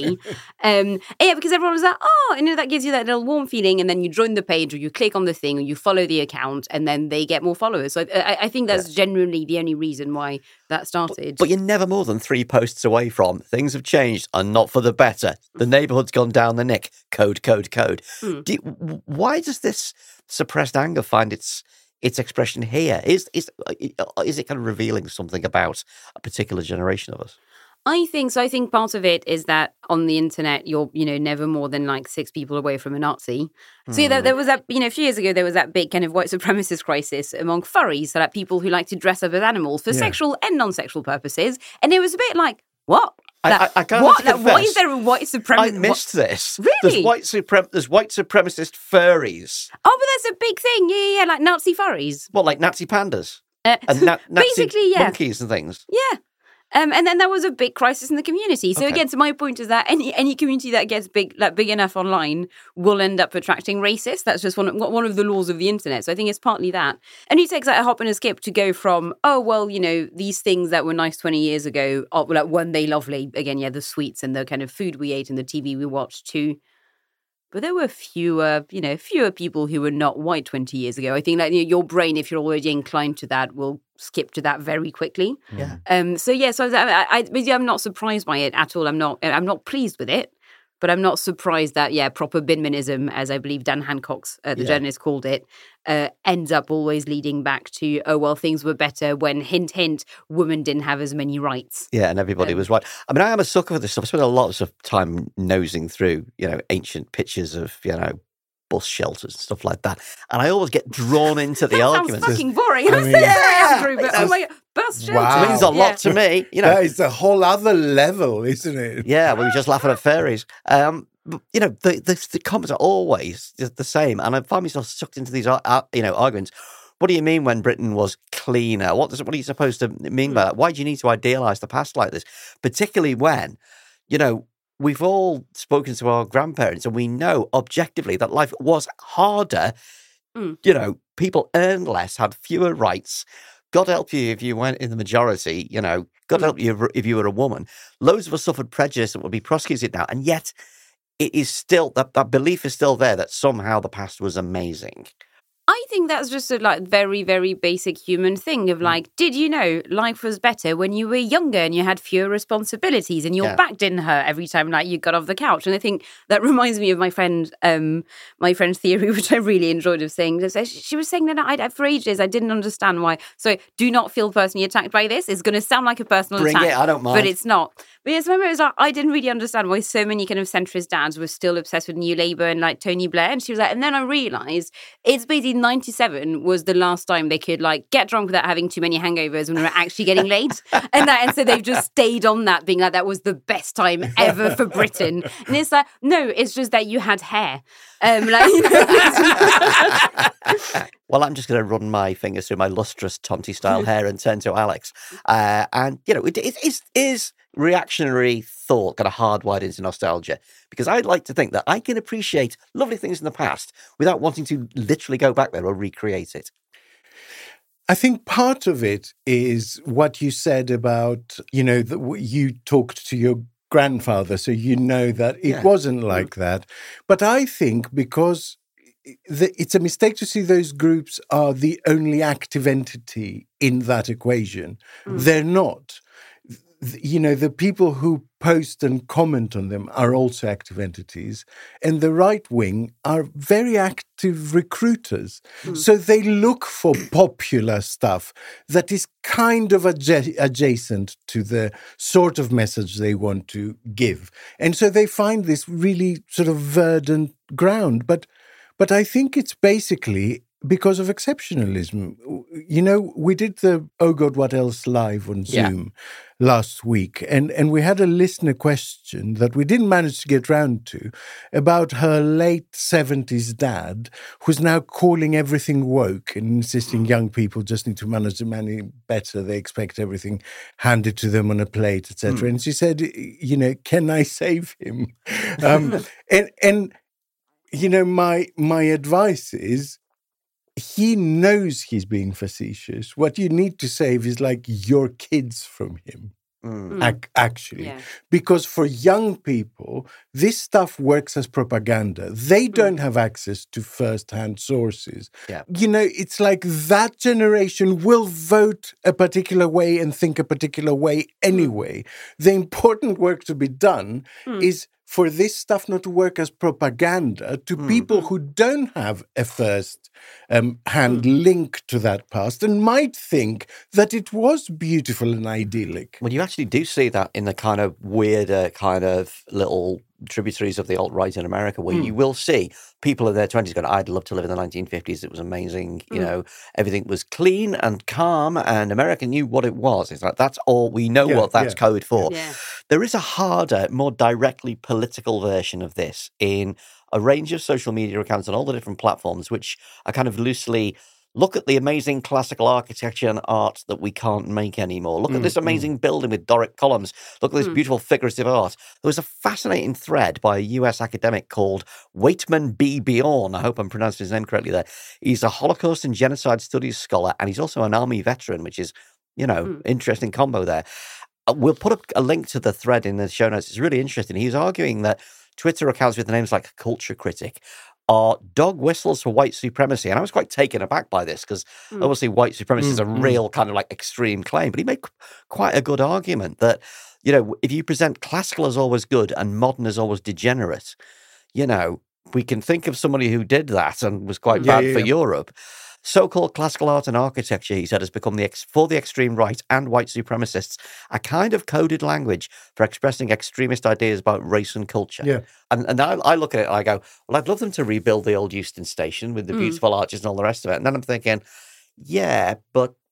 Because everyone was like, that gives you that little warm feeling, and then you join the page or you click on the thing or you follow the account, and then they get more followers. So I think that's generally the only reason why that started. But you're never more than 3 posts away from things have changed and not for the better. The neighbourhood's gone down the nick. Code. Why does this suppressed anger find its expression here? Is it kind of revealing something about a particular generation of us? I think so. I think part of it is that on the internet, you're, never more than like 6 people away from a Nazi. So there was that, a few years ago, there was that big kind of white supremacist crisis among furries, so that people who like to dress up as animals for sexual and non-sexual purposes. And it was a bit like, what? I can't what? Why is there a white supremacist? I missed this. Really? There's white supremacist furries. Oh, but that's a big thing. Yeah, like Nazi furries. What, like Nazi pandas? And Nazi monkeys and things? Yeah. And then there was a big crisis in the community. So again, so my point is that any community that gets big enough online will end up attracting racists. That's just one of the laws of the internet. So I think it's partly that. And it takes like a hop and a skip to go from, these things that were nice 20 years ago, weren't they lovely? Again, the sweets and the kind of food we ate and the TV we watched too. But there were fewer people who were not white 20 years ago. I think that your brain, if you're already inclined to that, will skip to that very quickly. Yeah. So I'm not surprised by it at all. I'm not pleased with it, but I'm not surprised that proper binmanism, as I believe Dan Hancock's the journalist called it, ends up always leading back to things were better when hint women didn't have as many rights. Yeah, and everybody was white. I mean, I am a sucker for this stuff. I spent a lot of time nosing through ancient pictures of bus shelters and stuff like that, and I always get drawn into the arguments. Sounds fucking boring. I'm so sorry, Andrew, but oh my God, bus shelters. It means a lot to me. That is a whole other level, isn't it? Yeah, we were just laughing at fairies. you know, the comments are always the same. And I find myself sucked into these, arguments. What do you mean when Britain was cleaner? What are you supposed to mean by that? Why do you need to idealise the past like this? Particularly when, you know, we've all spoken to our grandparents and we know objectively that life was harder. You know, people earned less, had fewer rights. God help you if you went in the majority, you know, God help you if you were a woman. Loads of us suffered prejudice that would be prosecuted now. And yet it is still, that belief is still there that somehow the past was amazing. I think that's just a very, very basic human thing of did you know life was better when you were younger and you had fewer responsibilities and your back didn't hurt every time you got off the couch? And I think that reminds me of my friend's theory, which I really enjoyed, of saying, she was saying that for ages I didn't understand why. So do not feel personally attacked by this. It's going to sound like a personal attack. It, I don't mind. But it's not. But yes, remember, it was I didn't really understand why so many kind of centrist dads were still obsessed with New Labour and Tony Blair. And she was and then I realised it's basically 97 was the last time they could get drunk without having too many hangovers when we were actually getting laid. and so they've just stayed on that, being that was the best time ever for Britain. And it's no, it's just that you had hair. Well, I'm just going to run my fingers through my lustrous Tonti-style hair and turn to Alex. And, you know, it is reactionary thought kind of hardwired into nostalgia, because I'd like to think that I can appreciate lovely things in the past without wanting to literally go back there or recreate it. I think part of it is what you said about, you know, you talked to your grandfather, so you know that it wasn't like that. But I think because it's a mistake to see those groups are the only active entity in that equation. They're not. You know, the people who post and comment on them are also active entities, and the right wing are very active recruiters. So they look for popular stuff that is kind of adjacent to the sort of message they want to give. And so they find this really sort of verdant ground. But I think it's basically because of exceptionalism. You know, we did the Oh God, What Else live on Zoom last week, and we had a listener question that we didn't manage to get round to about her late 70s dad, who's now calling everything woke and insisting young people just need to manage the money better. They expect everything handed to them on a plate, etc. And she said, you know, can I save him? And you know, my advice is, he knows he's being facetious. What you need to save is your kids from him, actually. Yeah. Because for young people, this stuff works as propaganda. They don't have access to first-hand sources. Yeah. You know, it's that generation will vote a particular way and think a particular way anyway. The important work to be done is for this stuff not to work as propaganda to people who don't have a first-hand link to that past and might think that it was beautiful and idyllic. Well, you actually do see that in the kind of weirder kind of little tributaries of the alt-right in America, where you will see people in their 20s going, I'd love to live in the 1950s. It was amazing. You know, everything was clean and calm, and America knew what it was. It's that's all we know what that's code for. Yeah. There is a harder, more directly political version of this in a range of social media accounts on all the different platforms, which are kind of loosely look at the amazing classical architecture and art that we can't make anymore. Look at this amazing building with Doric columns. Look at this beautiful figurative art. There was a fascinating thread by a US academic called Waitman B. Bjorn. I hope I'm pronouncing his name correctly there. He's a Holocaust and genocide studies scholar, and he's also an army veteran, which is, you know, interesting combo there. We'll put a link to the thread in the show notes. It's really interesting. He's arguing that Twitter accounts with names like Culture Critic are dog whistles for white supremacy. And I was quite taken aback by this because obviously white supremacy is a real kind of extreme claim. But he made quite a good argument that, you know, if you present classical as always good and modern as always degenerate, you know, we can think of somebody who did that and was quite bad for Europe. So-called classical art and architecture, he said, has become for the extreme right and white supremacists a kind of coded language for expressing extremist ideas about race and culture. Yeah. And I look at it and I go, well, I'd love them to rebuild the old Euston Station with the beautiful arches and all the rest of it. And then I'm thinking, yeah, but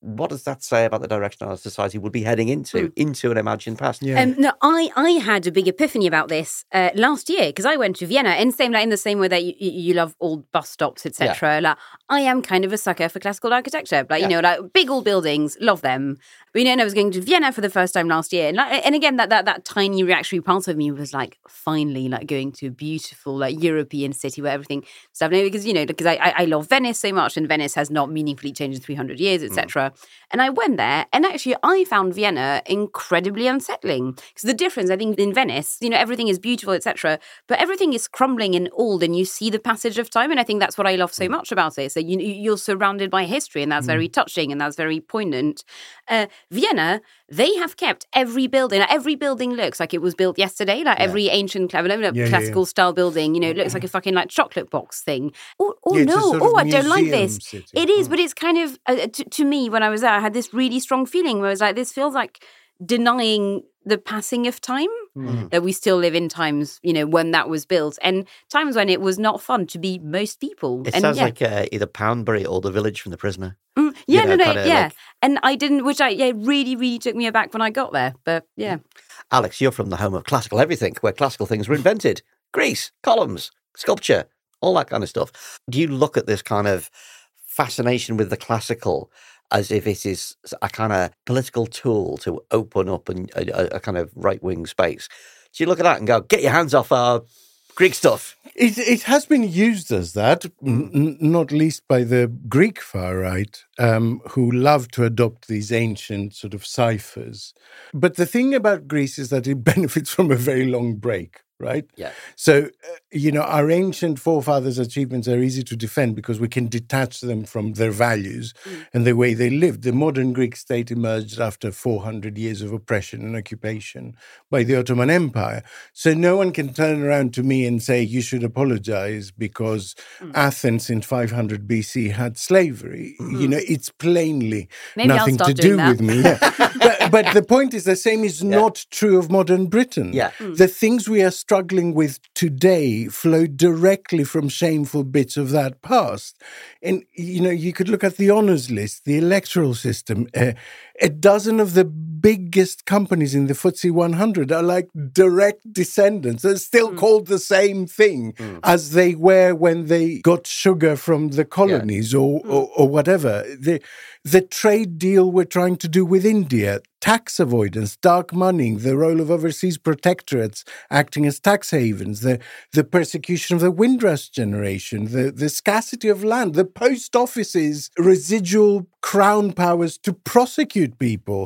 what does that say about the direction our society would be heading into an imagined past? Yeah. No, I had a big epiphany about this last year because I went to Vienna, and in the same way that you love old bus stops, etc. Like, I am kind of a sucker for classical architecture, like like big old buildings, love them. But I was going to Vienna for the first time last year, and again that tiny reactionary part of me was like, finally, like going to a beautiful like European city where everything stuff. Because because I love Venice so much, and Venice has not meaningfully changed in 300 years, etc. And I went there, and actually I found Vienna incredibly unsettling. Because the difference, I think, in Venice, everything is beautiful, etc. But everything is crumbling and old, and you see the passage of time. And I think that's what I love so much about it. So you're surrounded by history, and that's very touching, and that's very poignant. Vienna, they have kept every building. Like, every building looks like it was built yesterday. Like every ancient, classical style building, it looks like a fucking like chocolate box thing. I don't like this. City. It is, but it's kind of to me when I was there, I had this really strong feeling where I was like, this feels like denying the passing of time, that we still live in times, when that was built, and times when it was not fun to be most people. It sounds like either Poundbury or The Village from The Prisoner. And I didn't, which really, really took me aback when I got there. But Alex, you're from the home of classical everything, where classical things were invented. Greece, columns, sculpture, all that kind of stuff. Do you look at this kind of fascination with the classical as if it is a kind of political tool to open up a kind of right-wing space? Do you look at that and go, get your hands off our Greek stuff? It has been used as that, not least by the Greek far right, who love to adopt these ancient sort of ciphers. But the thing about Greece is that it benefits from a very long break. Right? Yeah. So, our ancient forefathers' achievements are easy to defend because we can detach them from their values and the way they lived. The modern Greek state emerged after 400 years of oppression and occupation by the Ottoman Empire. So no one can turn around to me and say, you should apologize because Athens in 500 BC had slavery. It's plainly nothing to do with me. Yeah. But the point is, the same is not true of modern Britain. Yeah. The things we are struggling with today flow directly from shameful bits of that past. And, you could look at the honours list, the electoral system. A dozen of the biggest companies in the FTSE 100 are like direct descendants. They're still called the same thing as they were when they got sugar from the colonies or whatever. The trade deal we're trying to do with India, tax avoidance, dark money, the role of overseas protectorates acting as tax havens, the persecution of the Windrush generation, the scarcity of land, the post office's residual crown powers to prosecute people.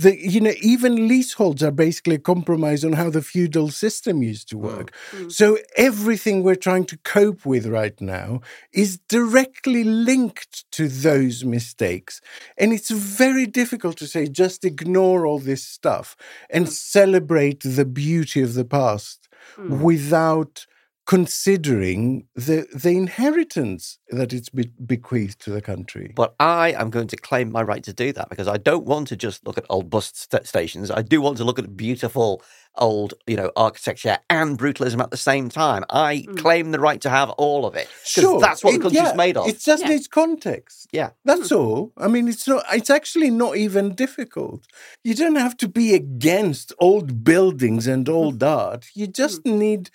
Even leaseholds are basically a compromise on how the feudal system used to work. So everything we're trying to cope with right now is directly linked to those mistakes. And it's very difficult to say, just ignore all this stuff and celebrate the beauty of the past without considering the inheritance that it's bequeathed to the country. But I am going to claim my right to do that because I don't want to just look at old bus stations. I do want to look at beautiful old, architecture and brutalism at the same time. I claim the right to have all of it because that's what the country's made of. It just needs context. Yeah. That's all. I mean, it's actually not even difficult. You don't have to be against old buildings and old art. You just need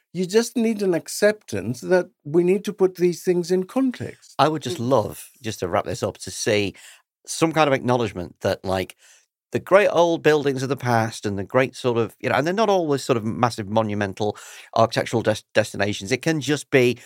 an acceptance that we need to put these things in context. I would just love, just to wrap this up, to see some kind of acknowledgement that, like, the great old buildings of the past and the great sort of, and they're not always sort of massive monumental architectural destinations. It can just be,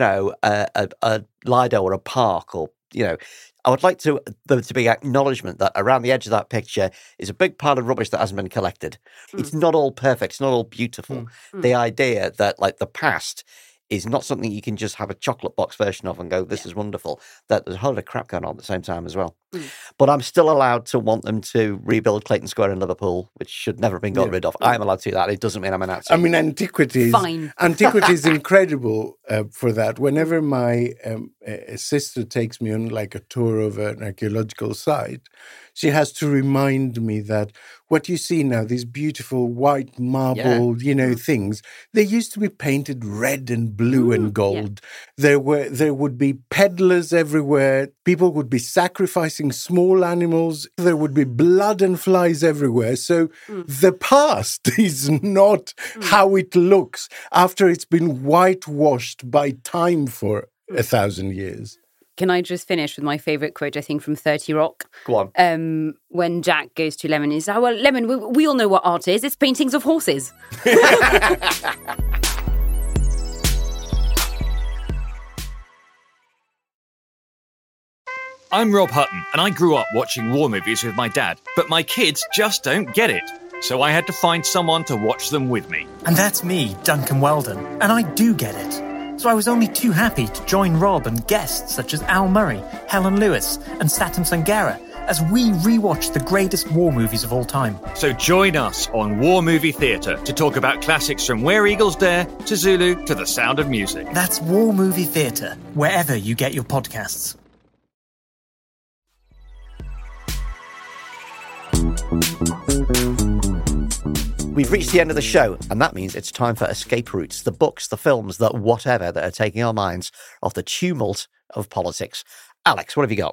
a Lido or a park or, I would like there to be acknowledgement that around the edge of that picture is a big pile of rubbish that hasn't been collected. It's not all perfect. It's not all beautiful. The idea that, like, the past is not something you can just have a chocolate box version of and go, this is wonderful. That there's a whole lot of crap going on at the same time as well. But I'm still allowed to want them to rebuild Clayton Square in Liverpool, which should never have been got rid of. I'm allowed to do that. It doesn't mean I'm a Nazi. I mean, antiquity is incredible for that. Whenever my sister takes me on like a tour of an archaeological site, she has to remind me that what you see now, these beautiful white marble, things, they used to be painted red and blue and gold. Yeah. There would be peddlers everywhere. People would be sacrificing small animals. There would be blood and flies everywhere. So the past is not how it looks after it's been whitewashed by time for 1,000 years. Can I just finish with my favourite quote, I think, from 30 Rock? Go on. When Jack goes to Lemon, he's like, well, Lemon, we all know what art is. It's paintings of horses. I'm Rob Hutton, and I grew up watching war movies with my dad, but my kids just don't get it. So I had to find someone to watch them with me. And that's me, Duncan Weldon, and I do get it. So I was only too happy to join Rob and guests such as Al Murray, Helen Lewis, and Satin Sangara as we rewatch the greatest war movies of all time. So join us on War Movie Theatre to talk about classics from Where Eagles Dare to Zulu to The Sound of Music. That's War Movie Theatre, wherever you get your podcasts. We've reached the end of the show, and that means it's time for escape routes, the books, the films, the whatever that are taking our minds off the tumult of politics. Alex, what have you got?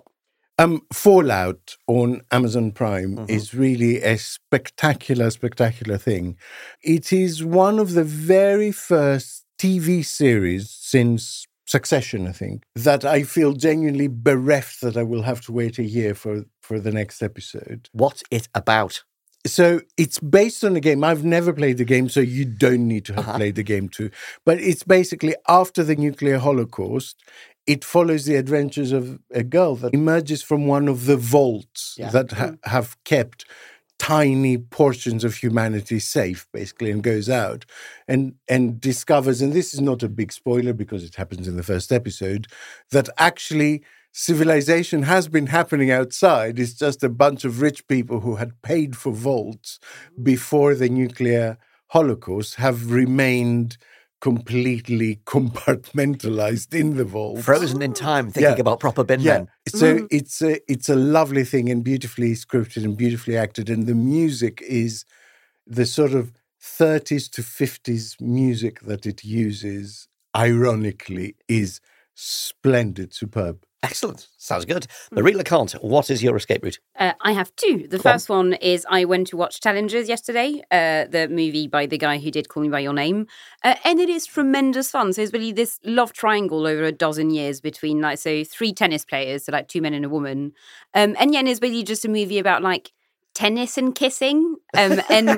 Fallout on Amazon Prime is really a spectacular, spectacular thing. It is one of the very first TV series since Succession, I think, that I feel genuinely bereft that I will have to wait a year for the next episode. What's it about? So it's based on a game. I've never played the game, so you don't need to have played the game too. But it's basically after the nuclear holocaust, it follows the adventures of a girl that emerges from one of the vaults that have kept tiny portions of humanity safe, basically, and goes out and discovers, and this is not a big spoiler because it happens in the first episode, that actually civilization has been happening outside. It's just a bunch of rich people who had paid for vaults before the nuclear holocaust have remained completely compartmentalized in the vault. Frozen in time, thinking about proper bin men. So it's a lovely thing and beautifully scripted and beautifully acted. And the music is the sort of 30s to 50s music that it uses, ironically, is splendid, superb. Excellent. Sounds good. Marie LeConte, what is your escape route? I have two. The first one is I went to watch Challengers yesterday, the movie by the guy who did Call Me By Your Name. And it is tremendous fun. So it's really this love triangle over a dozen years between, three tennis players, so two men and a woman. And it's really just a movie about, tennis and kissing. But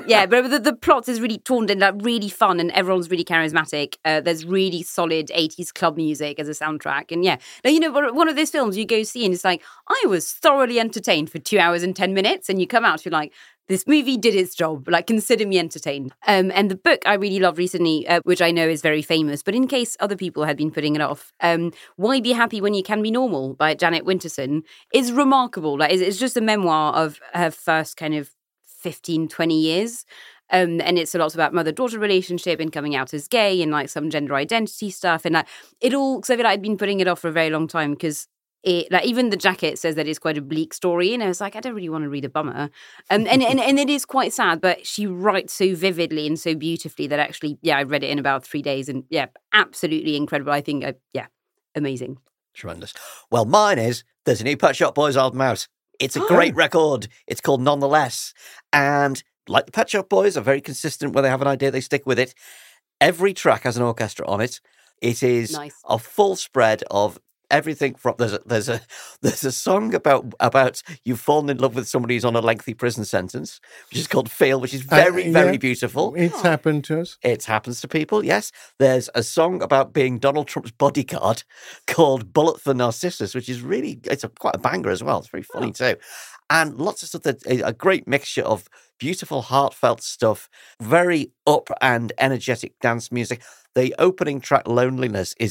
the plot is really torn and really fun, and everyone's really charismatic. There's really solid 80s club music as a soundtrack. And now, one of those films you go see and it's I was thoroughly entertained for 2 hours and 10 minutes, and you come out, you're like, this movie did its job. Consider me entertained. And the book I really loved recently, which I know is very famous, but in case other people had been putting it off, Why Be Happy When You Can Be Normal by Janet Winterson is remarkable. It's just a memoir of her first kind of 15, 20 years. And it's a lot about mother-daughter relationship and coming out as gay and some gender identity stuff. And it all, because I feel I'd been putting it off for a very long time because even the jacket says that it's quite a bleak story, and I was I don't really want to read a bummer, and it is quite sad, but she writes so vividly and so beautifully that actually, I read it in about 3 days, and absolutely incredible. I think, amazing, tremendous. Well, mine is there's a new Pet Shop Boys album out. It's a great record. It's called Nonetheless, and like the Pet Shop Boys are very consistent. When they have an idea, they stick with it. Every track has an orchestra on it. It is a full spread of everything from there's a song about you've fallen in love with somebody who's on a lengthy prison sentence, which is called Fail, which is very, very beautiful. It's happened to us. It happens to people, yes. There's a song about being Donald Trump's bodyguard called Bullet for Narcissus, which is quite a banger as well. It's very funny too. And lots of stuff, a great mixture of beautiful, heartfelt stuff, very up and energetic dance music. The opening track, Loneliness, is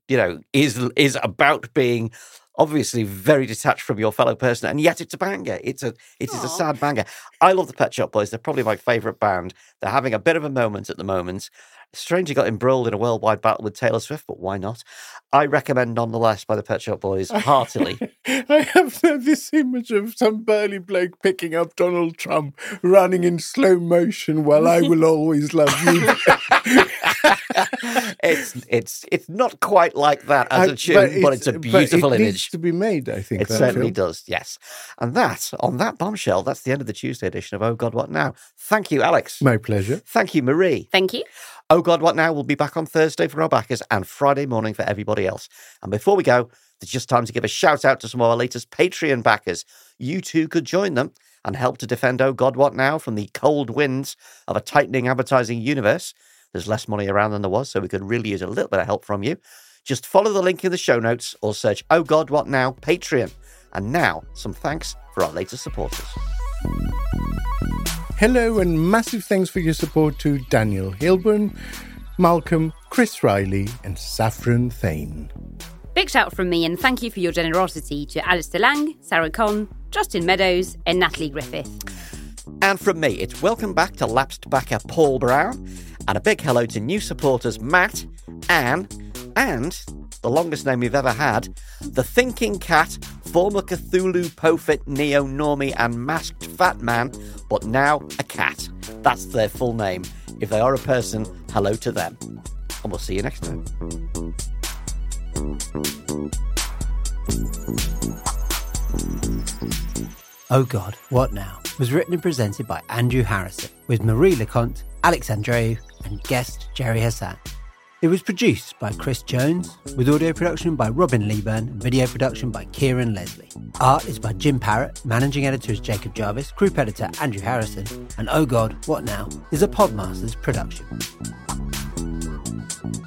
about being obviously very detached from your fellow person, and yet it's a banger. It is a sad banger. I love the Pet Shop Boys. They're probably my favourite band. They're having a bit of a moment at the moment. Strange he got embroiled in a worldwide battle with Taylor Swift, but why not? I recommend Nonetheless by the Pet Shop Boys heartily. I have this image of some burly bloke picking up Donald Trump running in slow motion while I Will Always Love You. It's not quite like that as a tune, but it's a beautiful image. It needs to be made, I think. It certainly does, yes. And on that bombshell, that's the end of the Tuesday edition of Oh God, What Now? Thank you, Alex. My pleasure. Thank you, Marie. Thank you. Oh God, What Now will be back on Thursday for our backers and Friday morning for everybody else. And before we go, it's just time to give a shout out to some of our latest Patreon backers. You too could join them and help to defend Oh God, What Now from the cold winds of a tightening advertising universe. There's less money around than there was, so we could really use a little bit of help from you. Just follow the link in the show notes or search Oh God, What Now Patreon. And now, some thanks for our latest supporters. Hello and massive thanks for your support to Daniel Hilburn, Malcolm, Chris Riley and Saffron Thane. Big shout from me and thank you for your generosity to Alistair Lang, Sarah Conn, Justin Meadows and Natalie Griffith. And from me, it's welcome back to lapsed backer Paul Brown and a big hello to new supporters Matt, Anne and, the longest name we've ever had, the Thinking Cat, former Cthulhu, Pofit, Neo, Normie and masked fat man, but now a cat. That's their full name. If they are a person, hello to them. And we'll see you next time. Oh God, What Now? Was written and presented by Andrew Harrison, with Marie Leconte, Alex Andreou, and guest Jerry Hassan. It was produced by Chris Jones, with audio production by Robin Leeburn and video production by Kieran Leslie. Art is by Jim Parrott, managing editor is Jacob Jarvis, group editor Andrew Harrison, and Oh God, What Now? Is a Podmasters production.